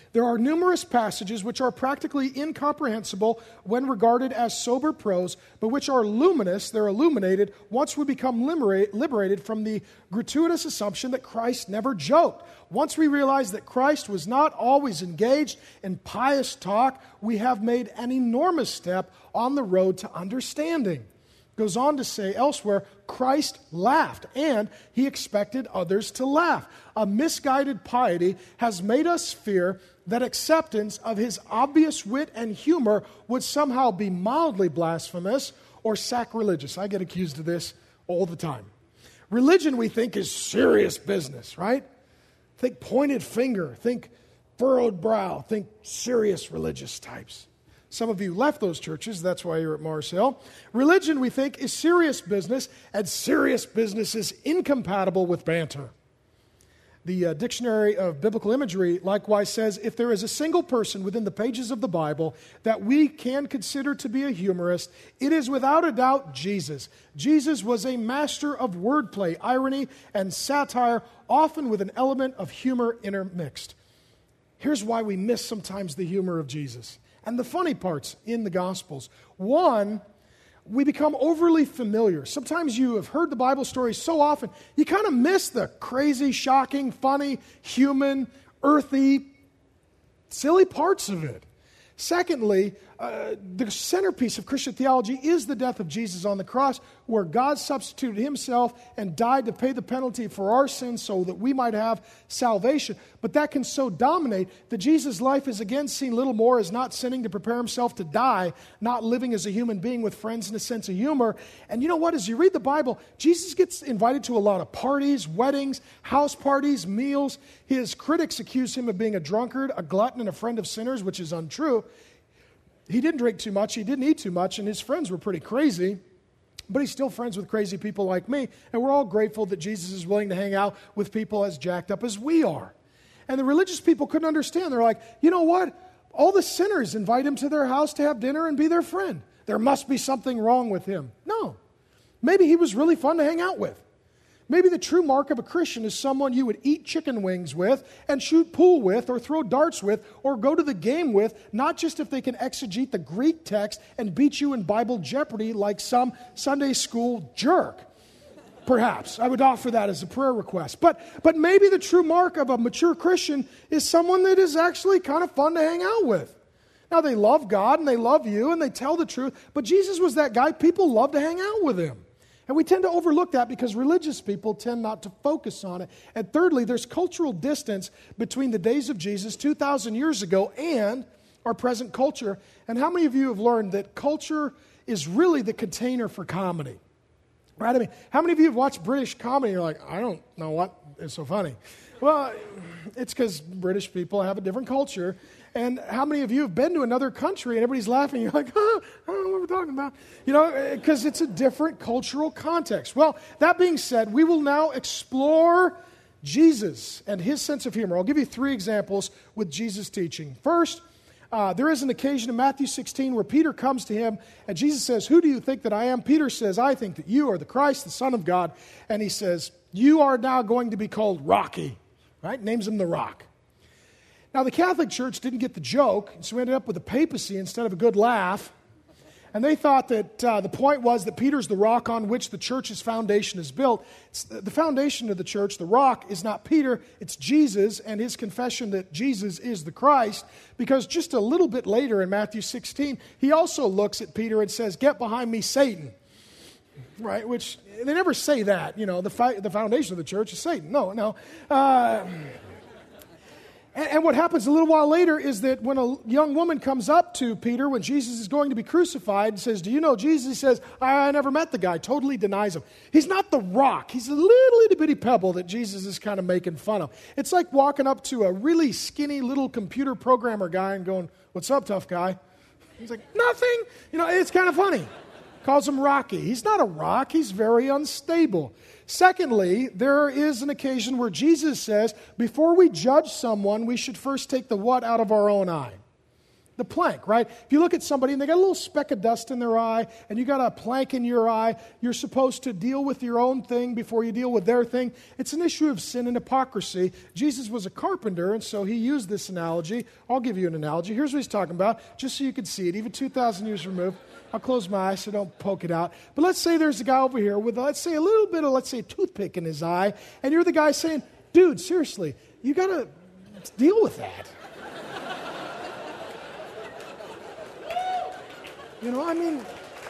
There are numerous passages which are practically incomprehensible when regarded as sober prose, but which are luminous, they're illuminated, once we become liberate, liberated from the gratuitous assumption that Christ never joked. Once we realize that Christ was not always engaged in pious talk, we have made an enormous step on the road to understanding. Goes on to say elsewhere, Christ laughed, and he expected others to laugh. A misguided piety has made us fear that acceptance of his obvious wit and humor would somehow be mildly blasphemous or sacrilegious. I get accused of this all the time. Religion, we think, is serious business, right? Think pointed finger, think furrowed brow, think serious religious types. Some of you left those churches, that's why you're at Mars Hill. Religion, we think, is serious business, and serious business is incompatible with banter. The uh, Dictionary of Biblical Imagery likewise says, if there is a single person within the pages of the Bible that we can consider to be a humorist, it is without a doubt Jesus. Jesus was a master of wordplay, irony, and satire, often with an element of humor intermixed. Here's why we miss sometimes the humor of Jesus and the funny parts in the Gospels. One, we become overly familiar. Sometimes you have heard the Bible stories so often, you kind of miss the crazy, shocking, funny, human, earthy, silly parts of it. Secondly, uh, the centerpiece of Christian theology is the death of Jesus on the cross, where God substituted himself and died to pay the penalty for our sins so that we might have salvation. But that can so dominate that Jesus' life is again seen little more as not sinning to prepare himself to die, not living as a human being with friends and a sense of humor. And you know what? As you read the Bible, Jesus gets invited to a lot of parties, weddings, house parties, meals. His critics accuse him of being a drunkard, a glutton, and a friend of sinners, which is untrue. He didn't drink too much, he didn't eat too much, and his friends were pretty crazy. But he's still friends with crazy people like me, and we're all grateful that Jesus is willing to hang out with people as jacked up as we are. And the religious people couldn't understand. They're like, you know what? All the sinners invite him to their house to have dinner and be their friend. There must be something wrong with him. No. Maybe he was really fun to hang out with. Maybe the true mark of a Christian is someone you would eat chicken wings with and shoot pool with or throw darts with or go to the game with, not just if they can exegete the Greek text and beat you in Bible Jeopardy like some Sunday school jerk. Perhaps. I would offer that as a prayer request. But, but maybe the true mark of a mature Christian is someone that is actually kind of fun to hang out with. Now, they love God and they love you and they tell the truth, but Jesus was that guy. People love to hang out with him. And we tend to overlook that because religious people tend not to focus on it. And thirdly, there's cultural distance between the days of Jesus two thousand years ago and our present culture. And how many of you have learned that culture is really the container for comedy? Right? I mean, how many of you have watched British comedy and you're like, I don't know what is so funny? Well, it's because British people have a different culture. And how many of you have been to another country and everybody's laughing? You're like, oh, I don't know what we're talking about. You know, because it's a different cultural context. Well, that being said, we will now explore Jesus and his sense of humor. I'll give you three examples with Jesus' teaching. First, uh, there is an occasion in Matthew sixteen where Peter comes to him and Jesus says, who do you think that I am? Peter says, I think that you are the Christ, the Son of God. And he says, you are now going to be called Rocky. Right? Names him the Rock. Now, the Catholic Church didn't get the joke, so we ended up with a papacy instead of a good laugh. And they thought that uh, the point was that Peter's the rock on which the church's foundation is built. It's the foundation of the church, the rock, is not Peter, it's Jesus and his confession that Jesus is the Christ. Because just a little bit later in Matthew sixteen, he also looks at Peter and says, get behind me, Satan. Right, which they never say that, you know, the, fi- the foundation of the church is Satan. No, no. Uh, and, and what happens a little while later is that when a young woman comes up to Peter when Jesus is going to be crucified and says, do you know Jesus? He says, I, I never met the guy, totally denies him. He's not the rock. He's a little itty bitty pebble that Jesus is kind of making fun of. It's like walking up to a really skinny little computer programmer guy and going, what's up, tough guy? He's like, nothing. You know, it's kind of funny. Calls him Rocky. He's not a rock. He's very unstable. Secondly, there is an occasion where Jesus says, before we judge someone, we should first take the what out of our own eye. the plank, right? If you look at somebody and they got a little speck of dust in their eye and you got a plank in your eye, you're supposed to deal with your own thing before you deal with their thing. It's an issue of sin and hypocrisy. Jesus was a carpenter, and so he used this analogy. I'll give you an analogy. Here's what he's talking about, just so you can see it, even two thousand years removed. I'll close my eyes so don't poke it out. But let's say there's a guy over here with, let's say, a little bit of, let's say, a toothpick in his eye, and you're the guy saying, dude, seriously, you got to deal with that. You know, I mean,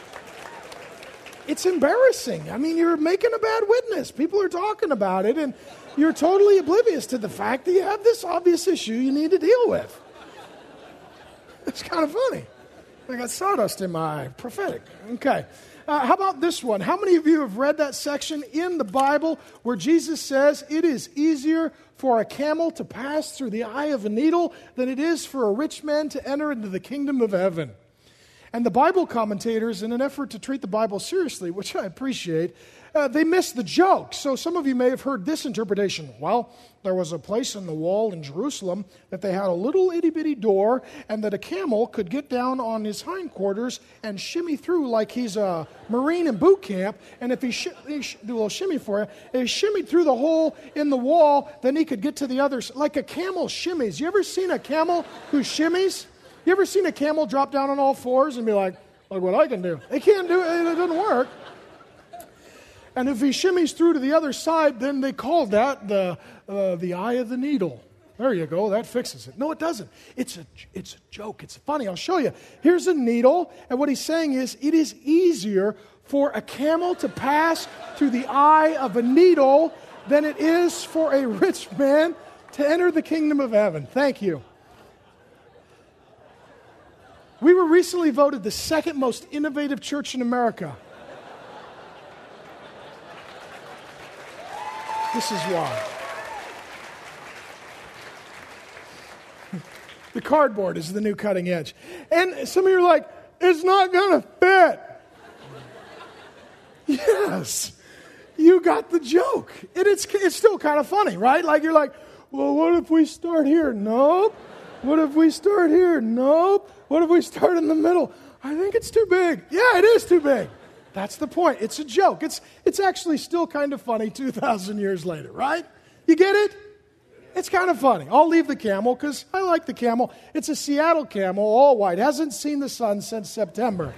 it's embarrassing. I mean, you're making a bad witness. People are talking about it, and you're totally oblivious to the fact that you have this obvious issue you need to deal with. It's kind of funny. I got sawdust in my eye. Prophetic. Okay. Uh, how about this one? How many of you have read that section in the Bible where Jesus says it is easier for a camel to pass through the eye of a needle than it is for a rich man to enter into the kingdom of heaven? And the Bible commentators, in an effort to treat the Bible seriously, which I appreciate, uh, they missed the joke. So some of you may have heard this interpretation. Well, there was a place in the wall in Jerusalem that they had a little itty-bitty door and that a camel could get down on his hindquarters and shimmy through like he's a Marine in boot camp. And if he, sh- he sh- do a little shimmy for you, if he shimmied through the hole in the wall, then he could get to the other side. Like a camel shimmies. You ever seen a camel who shimmies? You ever seen a camel drop down on all fours and be like, look what I can do? They can't do it. It doesn't work. And if he shimmies through to the other side, then they call that the uh, the eye of the needle. There you go. That fixes it. No, it doesn't. It's a, it's a joke. It's funny. I'll show you. Here's a needle. And what he's saying is it is easier for a camel to pass through the eye of a needle than it is for a rich man to enter the kingdom of heaven. Thank you. We were recently voted the second most innovative church in America. This is why. The cardboard is the new cutting edge. And some of you are like, it's not going to fit. Yes. You got the joke. And it's, it's still kind of funny, right? Like you're like, well, what if we start here? Nope. What if we start here? Nope. What if we start in the middle? I think it's too big. Yeah, it is too big. That's the point. It's a joke. It's it's actually still kind of funny two thousand years later, right? You get it? It's kind of funny. I'll leave the camel because I like the camel. It's a Seattle camel, all white. Hasn't seen the sun since September.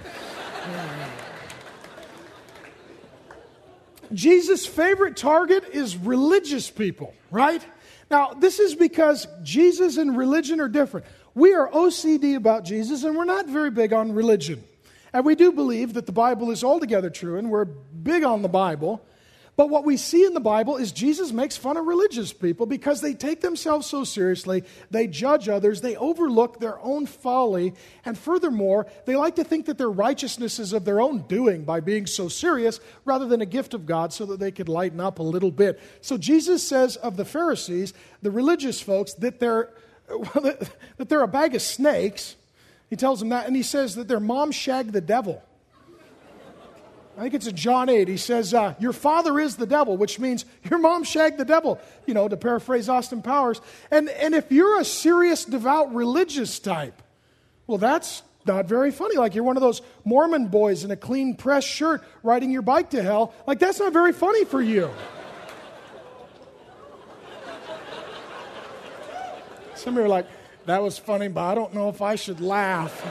Jesus' favorite target is religious people, right? Now, this is because Jesus and religion are different. We are O C D about Jesus, and we're not very big on religion. And we do believe that the Bible is altogether true, and we're big on the Bible. But what we see in the Bible is Jesus makes fun of religious people because they take themselves so seriously, they judge others, they overlook their own folly, and furthermore, they like to think that their righteousness is of their own doing by being so serious rather than a gift of God so that they could lighten up a little bit. So Jesus says of the Pharisees, the religious folks, that they're, that they're a bag of snakes. He tells them that, and he says that their mom shagged the devil. I think it's in John eight. He says, uh, your father is the devil, which means your mom shagged the devil, you know, to paraphrase Austin Powers. And, and if you're a serious, devout, religious type, well, that's not very funny. Like you're one of those Mormon boys in a clean pressed shirt riding your bike to hell. Like that's not very funny for you. Some of you are like, that was funny, but I don't know if I should laugh.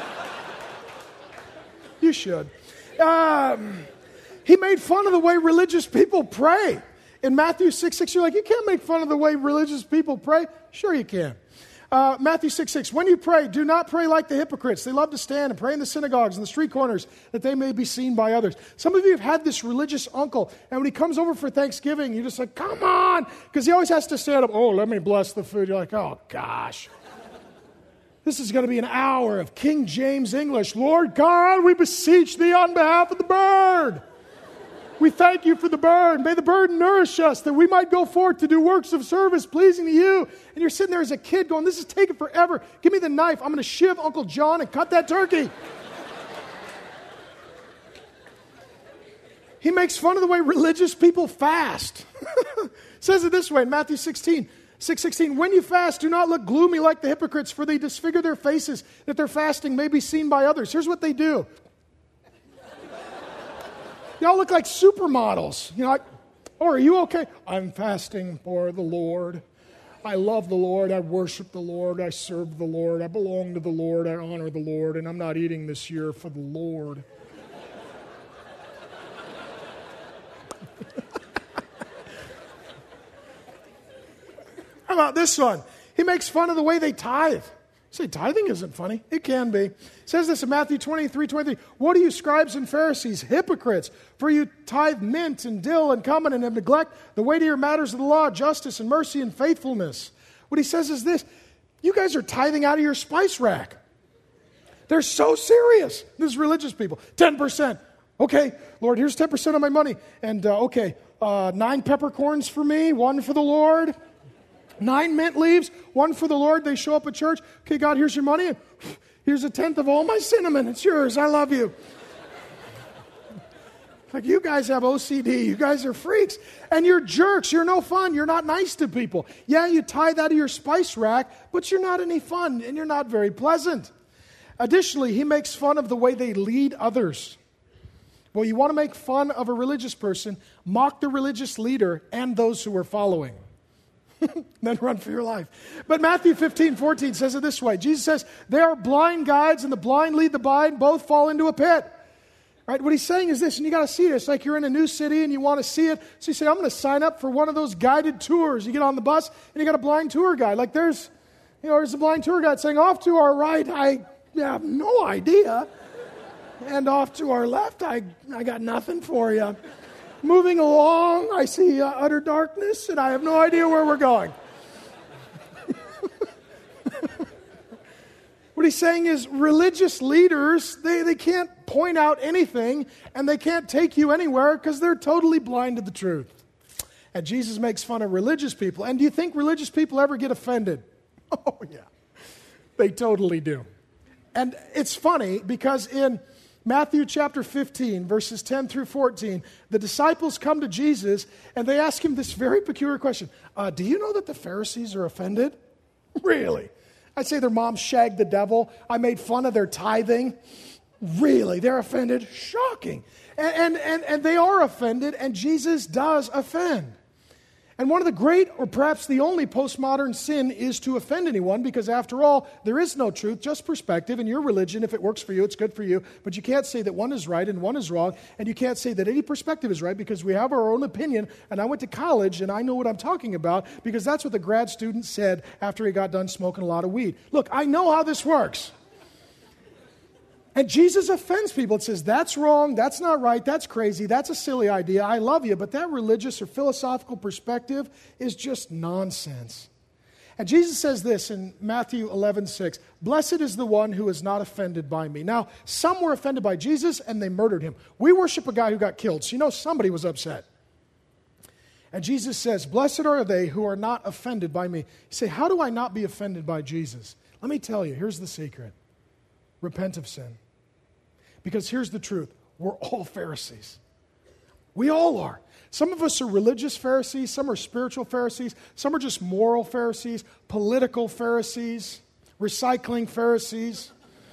You should. Um, he made fun of the way religious people pray. In Matthew six six, you're like, you can't make fun of the way religious people pray. Sure you can. Uh, Matthew six six, when you pray, do not pray like the hypocrites. They love to stand and pray in the synagogues and the street corners that they may be seen by others. Some of you have had this religious uncle, and when he comes over for Thanksgiving, you're just like, come on, because he always has to stand up, oh, let me bless the food. You're like, oh, gosh. This is going to be an hour of King James English. Lord God, we beseech thee on behalf of the bird. We thank you for the bird. May the bird nourish us that we might go forth to do works of service pleasing to you. And you're sitting there as a kid going, this is taking forever. Give me the knife. I'm going to shiv Uncle John and cut that turkey. He makes fun of the way religious people fast. Says it this way in Matthew sixteen. six sixteen, when you fast, do not look gloomy like the hypocrites, for they disfigure their faces, that their fasting may be seen by others. Here's what they do. Y'all look like supermodels. You know, like, oh, are you okay? I'm fasting for the Lord. I love the Lord. I worship the Lord. I serve the Lord. I belong to the Lord. I honor the Lord. And I'm not eating this year for the Lord. How about this one? He makes fun of the way they tithe. You say, tithing isn't funny. It can be. It says this in Matthew twenty-three, twenty-three. What are you, scribes and Pharisees, hypocrites? For you tithe mint and dill and cumin and neglect the weightier matters of the law, justice and mercy and faithfulness. What he says is this. You guys are tithing out of your spice rack. They're so serious, these religious people. ten percent. Okay, Lord, here's ten percent of my money. And uh, okay, uh, nine peppercorns for me, one for the Lord. Nine mint leaves, one for the Lord. They show up at church. Okay, God, here's your money. Here's a tenth of all my cinnamon. It's yours. I love you. Like, you guys have O C D. You guys are freaks. And you're jerks. You're no fun. You're not nice to people. Yeah, you tithe out of your spice rack, but you're not any fun, and you're not very pleasant. Additionally, he makes fun of the way they lead others. Well, you want to make fun of a religious person, mock the religious leader and those who are following. Then run for your life. But Matthew fifteen, fourteen says it this way. Jesus says, they are blind guides, and the blind lead the blind. Both fall into a pit. Right? What he's saying is this, and you got to see it. It's like you're in a new city and you want to see it. So you say, I'm going to sign up for one of those guided tours. You get on the bus and you got a blind tour guide. Like there's, you know, there's a blind tour guide saying, off to our right, I have no idea. And off to our left, I, I got nothing for you. Moving along, I see uh, utter darkness, and I have no idea where we're going. What he's saying is religious leaders, they, they can't point out anything, and they can't take you anywhere because they're totally blind to the truth. And Jesus makes fun of religious people. And do you think religious people ever get offended? Oh, yeah. They totally do. And it's funny because in Matthew chapter fifteen, verses ten through fourteen, the disciples come to Jesus and they ask him this very peculiar question. Uh, do you know that the Pharisees are offended? Really? I'd say their mom shagged the devil. I made fun of their tithing. Really? They're offended? Shocking. And, and, and, and they are offended, and Jesus does offend. And one of the great, or perhaps the only postmodern sin is to offend anyone, because after all, there is no truth, just perspective. And your religion, if it works for you, it's good for you. But you can't say that one is right and one is wrong. And you can't say that any perspective is right, because we have our own opinion. And I went to college and I know what I'm talking about, because that's what the grad student said after he got done smoking a lot of weed. Look, I know how this works. And Jesus offends people. It says, that's wrong, that's not right, that's crazy, that's a silly idea, I love you, but that religious or philosophical perspective is just nonsense. And Jesus says this in Matthew eleven six, blessed is the one who is not offended by me. Now, some were offended by Jesus and they murdered him. We worship a guy who got killed, so you know somebody was upset. And Jesus says, blessed are they who are not offended by me. You say, how do I not be offended by Jesus? Let me tell you, here's the secret. Repent of sin. Because here's the truth. We're all Pharisees. We all are. Some of us are religious Pharisees. Some are spiritual Pharisees. Some are just moral Pharisees, political Pharisees, recycling Pharisees.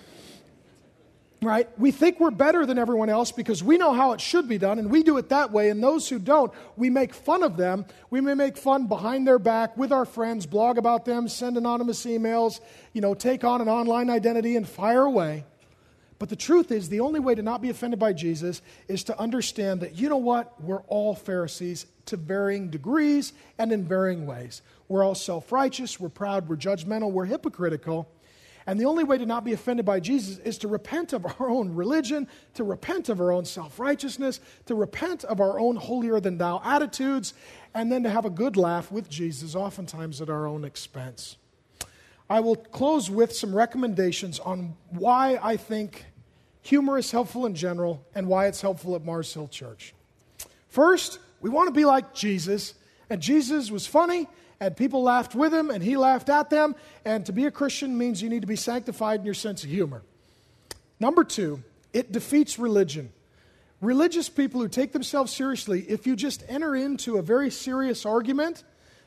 Right? We think we're better than everyone else because we know how it should be done, and we do it that way. And those who don't, we make fun of them. We may make fun behind their back with our friends, blog about them, send anonymous emails, you know, take on an online identity and fire away. But the truth is, the only way to not be offended by Jesus is to understand that, you know what, we're all Pharisees to varying degrees and in varying ways. We're all self-righteous, we're proud, we're judgmental, we're hypocritical. And the only way to not be offended by Jesus is to repent of our own religion, to repent of our own self-righteousness, to repent of our own holier-than-thou attitudes, and then to have a good laugh with Jesus, oftentimes at our own expense. I will close with some recommendations on why I think humor is helpful in general and why it's helpful at Mars Hill Church. First, we want to be like Jesus, and Jesus was funny, and people laughed with him, and he laughed at them, and to be a Christian means you need to be sanctified in your sense of humor. Number two, it defeats religion. Religious people who take themselves seriously, if you just enter into a very serious argument,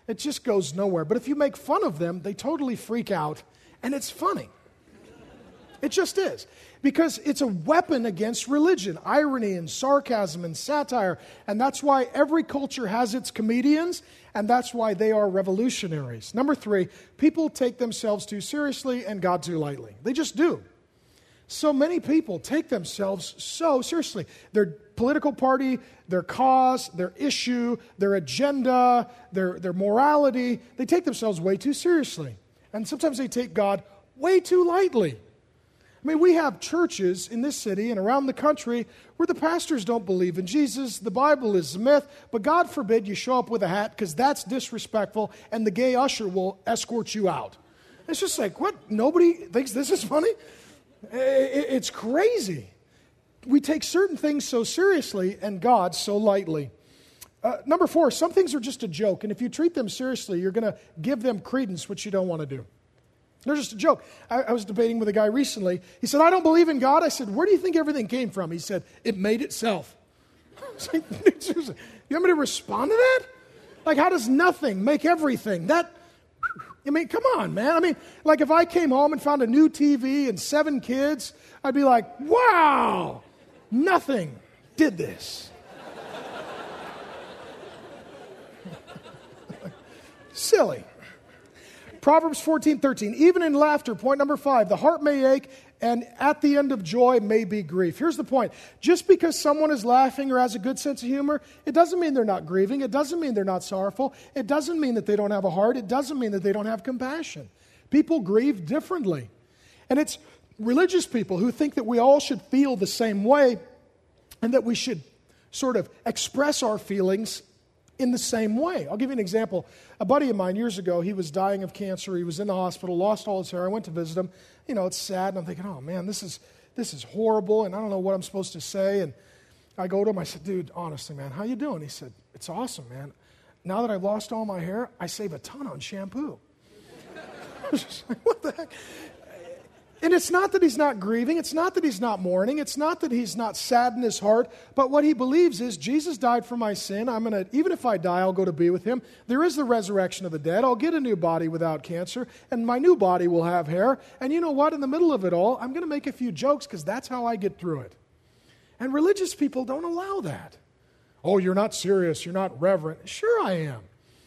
It just goes nowhere. But if you make fun of them, they totally freak out, and it's funny. It just is. Because it's a weapon against religion, irony and sarcasm and satire. And that's why every culture has its comedians, and that's why they are revolutionaries. Number three, people take themselves too seriously and God too lightly. They just do. So many people take themselves so seriously. Their political party, their cause, their issue, their agenda, their, their morality, they take themselves way too seriously. And sometimes they take God way too lightly. I mean, we have churches in this city and around the country where the pastors don't believe in Jesus. The Bible is a myth, but God forbid you show up with a hat because that's disrespectful and the gay usher will escort you out. It's just like, what? Nobody thinks this is funny? It's crazy. We take certain things so seriously and God so lightly. Uh, number four, some things are just a joke, and if you treat them seriously, you're going to give them credence, which you don't want to do. They're just a joke. I, I was debating with a guy recently. He said, I don't believe in God. I said, where do you think everything came from? He said, it made itself. I was like, seriously, you want me to respond to that? Like, how does nothing make everything? That, I mean, come on, man. I mean, like if I came home and found a new T V and seven kids, I'd be like, wow, nothing did this. Silly. Proverbs fourteen thirteen, even in laughter, point number five, the heart may ache, and at the end of joy may be grief. Here's the point. Just because someone is laughing or has a good sense of humor, it doesn't mean they're not grieving. It doesn't mean they're not sorrowful. It doesn't mean that they don't have a heart. It doesn't mean that they don't have compassion. People grieve differently. And it's religious people who think that we all should feel the same way and that we should sort of express our feelings in the same way. I'll give you an example. A buddy of mine years ago, he was dying of cancer. He was in the hospital, lost all his hair. I went to visit him. You know, it's sad, and I'm thinking, oh man, this is this is horrible, and I don't know what I'm supposed to say. And I go to him, I said, dude, honestly, man, how you doing? He said, it's awesome, man. Now that I've lost all my hair, I save a ton on shampoo. I was just like, what the heck? And it's not that he's not grieving. It's not that he's not mourning. It's not that he's not sad in his heart. But what he believes is Jesus died for my sin. I'm gonna, even if I die, I'll go to be with him. There is the resurrection of the dead. I'll get a new body without cancer, and my new body will have hair. And you know what? In the middle of it all, I'm going to make a few jokes because that's how I get through it. And religious people don't allow that. Oh, you're not serious. You're not reverent. Sure I am.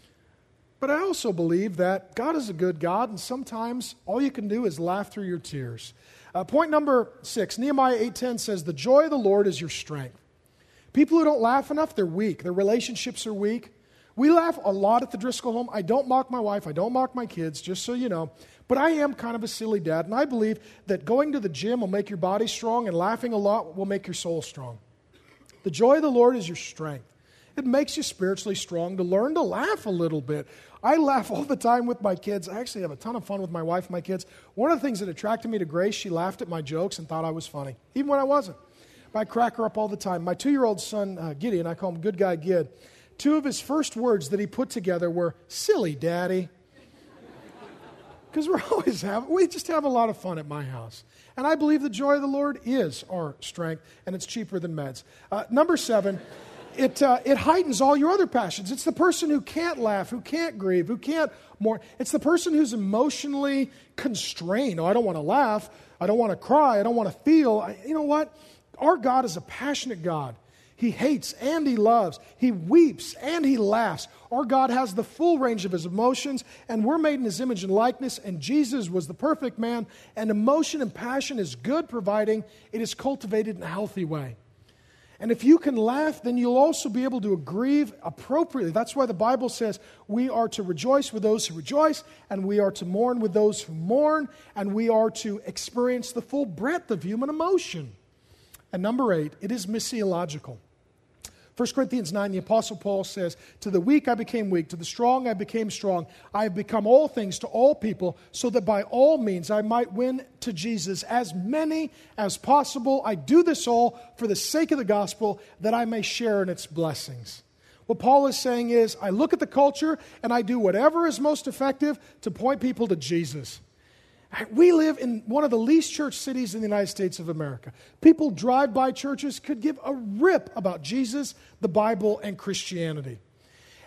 But I also believe that God is a good God, and sometimes all you can do is laugh through your tears. Uh, point number six, Nehemiah eight ten says, the joy of the Lord is your strength. People who don't laugh enough, they're weak. Their relationships are weak. We laugh a lot at the Driscoll home. I don't mock my wife. I don't mock my kids, just so you know. But I am kind of a silly dad, and I believe that going to the gym will make your body strong, and laughing a lot will make your soul strong. The joy of the Lord is your strength. It makes you spiritually strong to learn to laugh a little bit. I laugh all the time with my kids. I actually have a ton of fun with my wife and my kids. One of the things that attracted me to Grace, she laughed at my jokes and thought I was funny, even when I wasn't. I crack her up all the time. My two-year-old son, uh, Gideon, I call him Good Guy Gid, two of his first words that he put together were, silly, Daddy. Because we're always having, we just have a lot of fun at my house. And I believe the joy of the Lord is our strength, and it's cheaper than meds. Uh, number seven, It uh, it heightens all your other passions. It's the person who can't laugh, who can't grieve, who can't mourn. It's the person who's emotionally constrained. Oh, I don't want to laugh. I don't want to cry. I don't want to feel. I, you know what? Our God is a passionate God. He hates and he loves. He weeps and he laughs. Our God has the full range of his emotions, and we're made in his image and likeness, and Jesus was the perfect man, and emotion and passion is good, providing it is cultivated in a healthy way. And if you can laugh, then you'll also be able to grieve appropriately. That's why the Bible says we are to rejoice with those who rejoice, and we are to mourn with those who mourn, and we are to experience the full breadth of human emotion. And number eight, it is missiological. First Corinthians nine, the Apostle Paul says, to the weak I became weak, to the strong I became strong. I have become all things to all people, so that by all means I might win to Jesus as many as possible. I do this all for the sake of the gospel, that I may share in its blessings. What Paul is saying is, I look at the culture and I do whatever is most effective to point people to Jesus. We live in one of the least church cities in the United States of America. People drive by churches, could give a rip about Jesus, the Bible, and Christianity.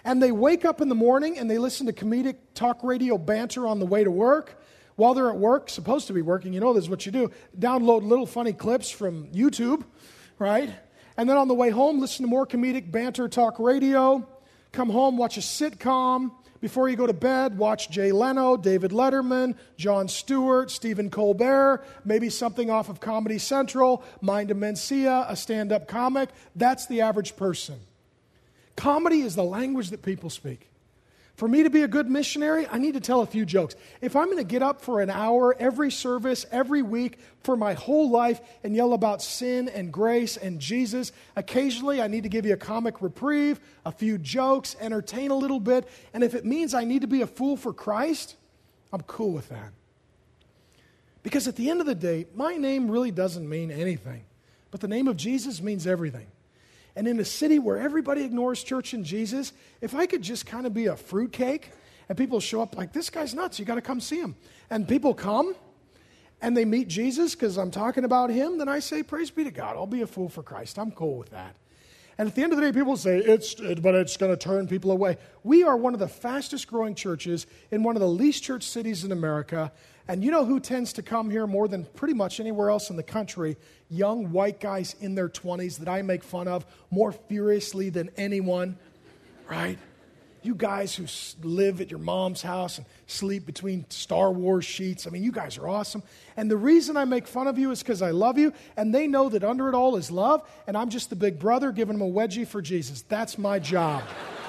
And they wake up in the morning and they listen to comedic talk radio banter on the way to work. While they're at work, supposed to be working, you know this is what you do. Download little funny clips from YouTube, right? And then on the way home, listen to more comedic banter talk radio. Come home, watch a sitcom. Before you go to bed, watch Jay Leno, David Letterman, Jon Stewart, Stephen Colbert, maybe something off of Comedy Central, Mind of Mencia, a stand-up comic. That's the average person. Comedy is the language that people speak. For me to be a good missionary, I need to tell a few jokes. If I'm going to get up for an hour every service, every week, for my whole life and yell about sin and grace and Jesus, occasionally I need to give you a comic reprieve, a few jokes, entertain a little bit. And if it means I need to be a fool for Christ, I'm cool with that. Because at the end of the day, my name really doesn't mean anything. But the name of Jesus means everything. And in a city where everybody ignores church and Jesus, if I could just kind of be a fruitcake and people show up like, this guy's nuts, you got to come see him. And people come and they meet Jesus because I'm talking about him, then I say, praise be to God, I'll be a fool for Christ. I'm cool with that. And at the end of the day, people say, it's, it, but it's going to turn people away. We are one of the fastest growing churches in one of the least church cities in America. And you know who tends to come here more than pretty much anywhere else in the country? Young white guys in their twenties that I make fun of more furiously than anyone, right? You guys who live at your mom's house and sleep between Star Wars sheets. I mean, you guys are awesome. And the reason I make fun of you is because I love you, and they know that under it all is love, and I'm just the big brother giving them a wedgie for Jesus. That's my job.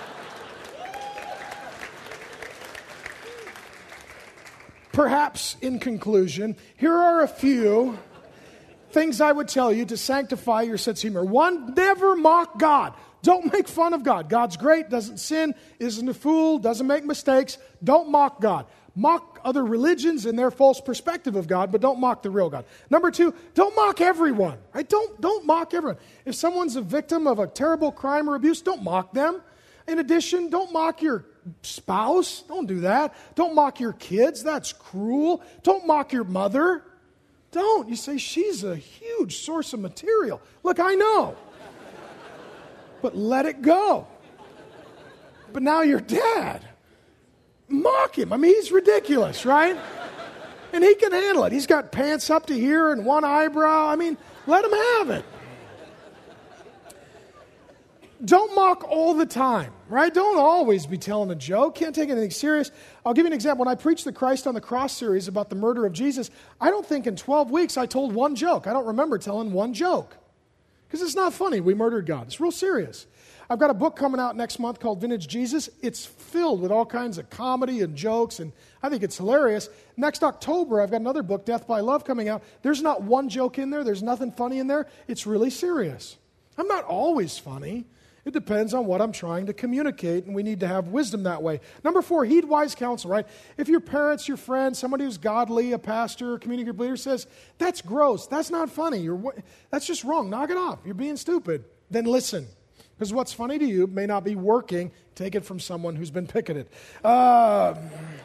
Perhaps, in conclusion, here are a few things I would tell you to sanctify your sense of humor. One, never mock God. Don't make fun of God. God's great, doesn't sin, isn't a fool, doesn't make mistakes. Don't mock God. Mock other religions and their false perspective of God, but don't mock the real God. Number two, don't mock everyone. Right? Don't, don't mock everyone. If someone's a victim of a terrible crime or abuse, don't mock them. In addition, don't mock your spouse. Don't do that. Don't mock your kids. That's cruel. Don't mock your mother. Don't. You say, she's a huge source of material. Look, I know. But let it go. But now your dad. Mock him. I mean, he's ridiculous, right? And he can handle it. He's got pants up to here and one eyebrow. I mean, let him have it. Don't mock all the time, right? Don't always be telling a joke. Can't take anything serious. I'll give you an example. When I preached the Christ on the Cross series about the murder of Jesus, I don't think in twelve weeks I told one joke. I don't remember telling one joke. Because it's not funny. We murdered God. It's real serious. I've got a book coming out next month called Vintage Jesus. It's filled with all kinds of comedy and jokes, and I think it's hilarious. Next October, I've got another book, Death by Love, coming out. There's not one joke in there. There's nothing funny in there. It's really serious. I'm not always funny. It depends on what I'm trying to communicate, and we need to have wisdom that way. Number four, heed wise counsel, right? If your parents, your friends, somebody who's godly, a pastor, a community group leader says, that's gross, that's not funny, You're, that's just wrong, knock it off, you're being stupid, then listen. Because what's funny to you may not be working. Take it from someone who's been picketed. Uh,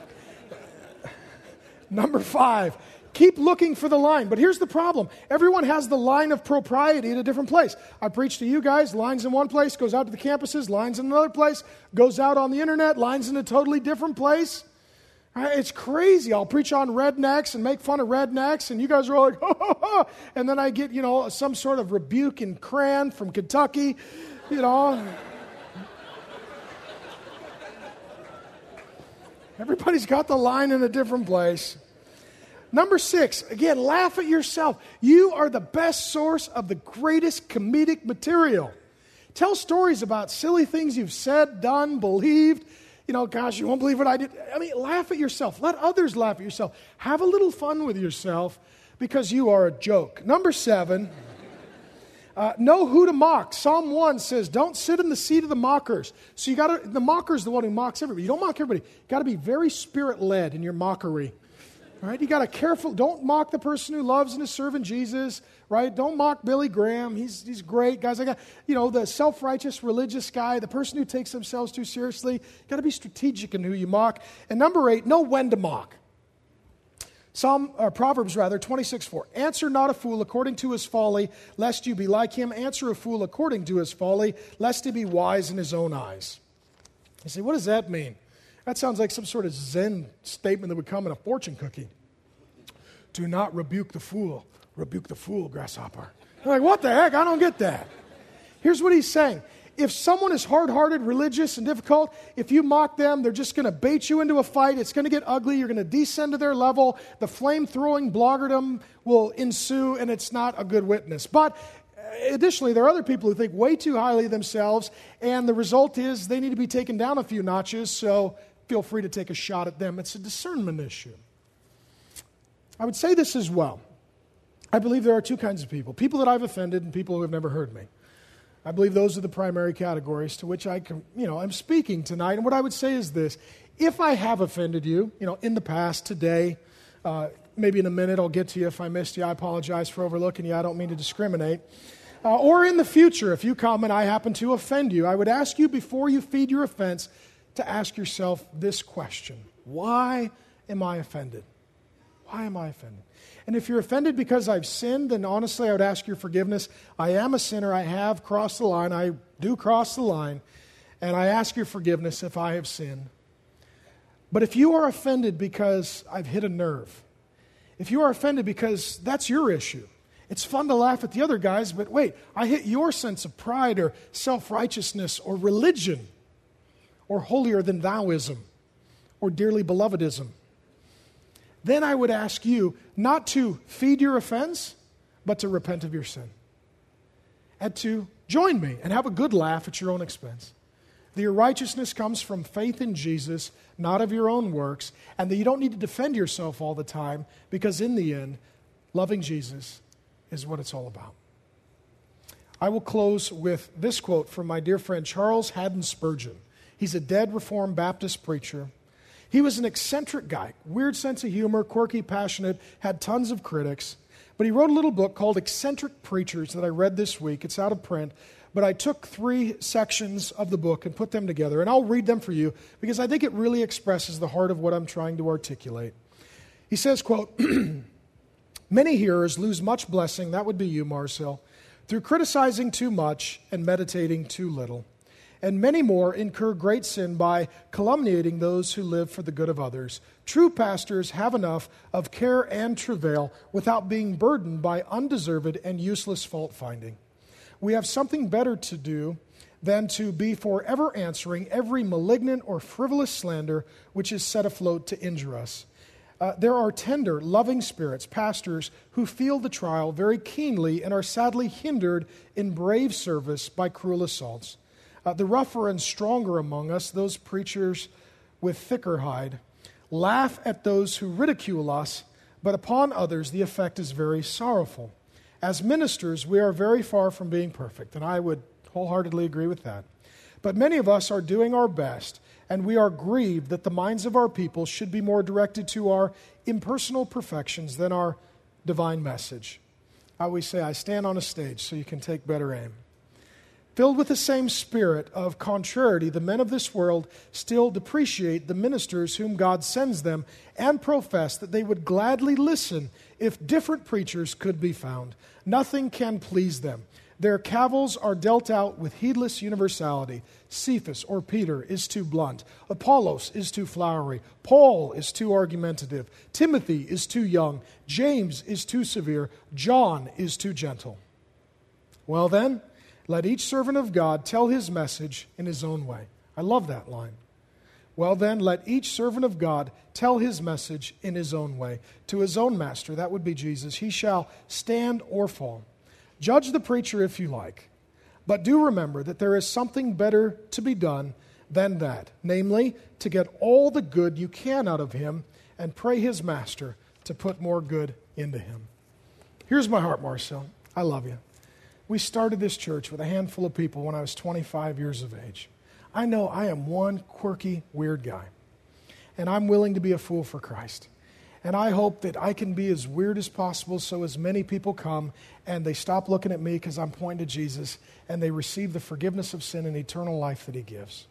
number five, keep looking for the line. But here's the problem. Everyone has the line of propriety at a different place. I preach to you guys, lines in one place, goes out to the campuses, lines in another place, goes out on the internet, lines in a totally different place. It's crazy. I'll preach on rednecks and make fun of rednecks, and you guys are all like, oh, oh, oh. And then I get, you know, some sort of rebuke in Cran from Kentucky, you know. Everybody's got the line in a different place. Number six, again, laugh at yourself. You are the best source of the greatest comedic material. Tell stories about silly things you've said, done, believed. You know, gosh, you won't believe what I did. I mean, laugh at yourself. Let others laugh at yourself. Have a little fun with yourself because you are a joke. Number seven, uh, know who to mock. Psalm one says, don't sit in the seat of the mockers. So you got to, the mocker is the one who mocks everybody. You don't mock everybody. You got to be very spirit-led in your mockery. Right? You got to careful. Don't mock the person who loves and is serving Jesus. Right? Don't mock Billy Graham. He's he's great, guys. I got you know the self-righteous religious guy, the person who takes themselves too seriously. You got to be strategic in who you mock. And number eight, know when to mock. Psalm or Proverbs rather twenty-six four. Answer not a fool according to his folly, lest you be like him. Answer a fool according to his folly, lest he be wise in his own eyes. You say, what does that mean? That sounds like some sort of Zen statement that would come in a fortune cookie. Do not rebuke the fool. Rebuke the fool, grasshopper. You're like, what the heck? I don't get that. Here's what he's saying. If someone is hard-hearted, religious, and difficult, if you mock them, they're just going to bait you into a fight. It's going to get ugly. You're going to descend to their level. The flame-throwing bloggerdom will ensue, and it's not a good witness. But additionally, there are other people who think way too highly of themselves, and the result is they need to be taken down a few notches, so feel free to take a shot at them. It's a discernment issue. I would say this as well. I believe there are two kinds of people, people that I've offended and people who have never heard me. I believe those are the primary categories to which I can, you know, I'm speaking tonight. And what I would say is this. If I have offended you, you know, in the past, today, uh, maybe in a minute I'll get to you. If I missed you, I apologize for overlooking you. I don't mean to discriminate. Uh, or in the future, if you come and I happen to offend you, I would ask you before you feed your offense to ask yourself this question. Why am I offended? Why am I offended? And if you're offended because I've sinned, then honestly I would ask your forgiveness. I am a sinner. I have crossed the line. I do cross the line. And I ask your forgiveness if I have sinned. But if you are offended because I've hit a nerve, if you are offended because that's your issue, it's fun to laugh at the other guys, but wait, I hit your sense of pride or self-righteousness or religion or holier-than-thouism or dearly belovedism. Then I would ask you not to feed your offense, but to repent of your sin. And to join me and have a good laugh at your own expense. That your righteousness comes from faith in Jesus, not of your own works, and that you don't need to defend yourself all the time, because in the end, loving Jesus is what it's all about. I will close with this quote from my dear friend Charles Haddon Spurgeon. He's a dead Reformed Baptist preacher. He was an eccentric guy, weird sense of humor, quirky, passionate, had tons of critics. But he wrote a little book called Eccentric Preachers that I read this week. It's out of print. But I took three sections of the book and put them together. And I'll read them for you because I think it really expresses the heart of what I'm trying to articulate. He says, quote, many hearers lose much blessing, that would be you, Marcel, through criticizing too much and meditating too little. And many more incur great sin by calumniating those who live for the good of others. True pastors have enough of care and travail without being burdened by undeserved and useless fault-finding. We have something better to do than to be forever answering every malignant or frivolous slander which is set afloat to injure us. Uh, there are tender, loving spirits, pastors, who feel the trial very keenly and are sadly hindered in brave service by cruel assaults. Uh, the rougher and stronger among us, those preachers with thicker hide, laugh at those who ridicule us, but upon others the effect is very sorrowful. As ministers, we are very far from being perfect, and I would wholeheartedly agree with that. But many of us are doing our best, and we are grieved that the minds of our people should be more directed to our impersonal perfections than our divine message. I always say, I stand on a stage so you can take better aim. Filled with the same spirit of contrariety, the men of this world still depreciate the ministers whom God sends them and profess that they would gladly listen if different preachers could be found. Nothing can please them. Their cavils are dealt out with heedless universality. Cephas or Peter is too blunt. Apollos is too flowery. Paul is too argumentative. Timothy is too young. James is too severe. John is too gentle. Well then, let each servant of God tell his message in his own way. I love that line. Well then, let each servant of God tell his message in his own way. To his own master, that would be Jesus, he shall stand or fall. Judge the preacher if you like, but do remember that there is something better to be done than that, namely, to get all the good you can out of him and pray his master to put more good into him. Here's my heart, Marcel. I love you. We started this church with a handful of people when I was twenty-five years of age. I know I am one quirky, weird guy, and I'm willing to be a fool for Christ. And I hope that I can be as weird as possible so as many people come and they stop looking at me because I'm pointing to Jesus and they receive the forgiveness of sin and eternal life that he gives.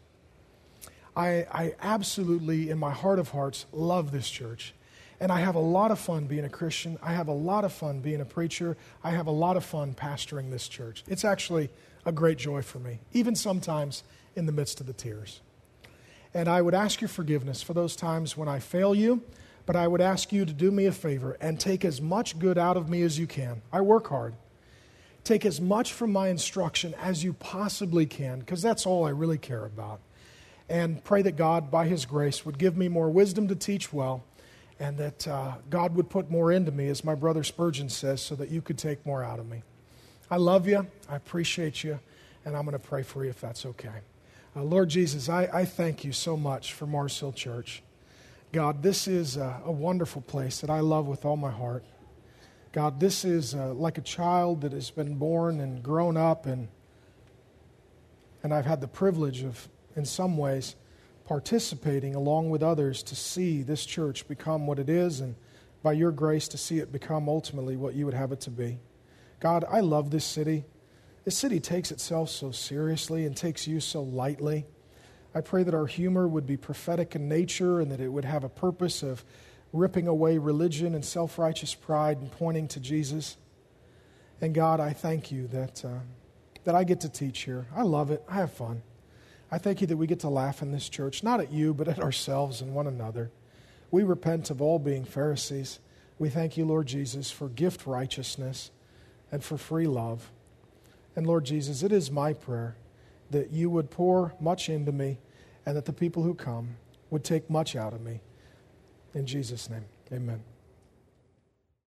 I, I absolutely, in my heart of hearts, love this church. And I have a lot of fun being a Christian. I have a lot of fun being a preacher. I have a lot of fun pastoring this church. It's actually a great joy for me, even sometimes in the midst of the tears. And I would ask your forgiveness for those times when I fail you, but I would ask you to do me a favor and take as much good out of me as you can. I work hard. Take as much from my instruction as you possibly can, because that's all I really care about. And pray that God, by His grace, would give me more wisdom to teach well, and that uh, God would put more into me, as my brother Spurgeon says, so that you could take more out of me. I love you. I appreciate you. And I'm going to pray for you if that's okay. Uh, Lord Jesus, I, I thank you so much for Mars Hill Church. God, this is a, a wonderful place that I love with all my heart. God, this is uh, like a child that has been born and grown up, and and I've had the privilege of, in some ways, participating along with others to see this church become what it is, and by your grace to see it become ultimately what you would have it to be. God, I love this city. This city takes itself so seriously and takes you so lightly. I pray that our humor would be prophetic in nature and that it would have a purpose of ripping away religion and self-righteous pride and pointing to Jesus. And God, I thank you that uh, that I get to teach here. I love it. I have fun. I thank you that we get to laugh in this church, not at you, but at ourselves and one another. We repent of all being Pharisees. We thank you, Lord Jesus, for gift righteousness and for free love. And Lord Jesus, it is my prayer that you would pour much into me and that the people who come would take much out of me. In Jesus' name, amen.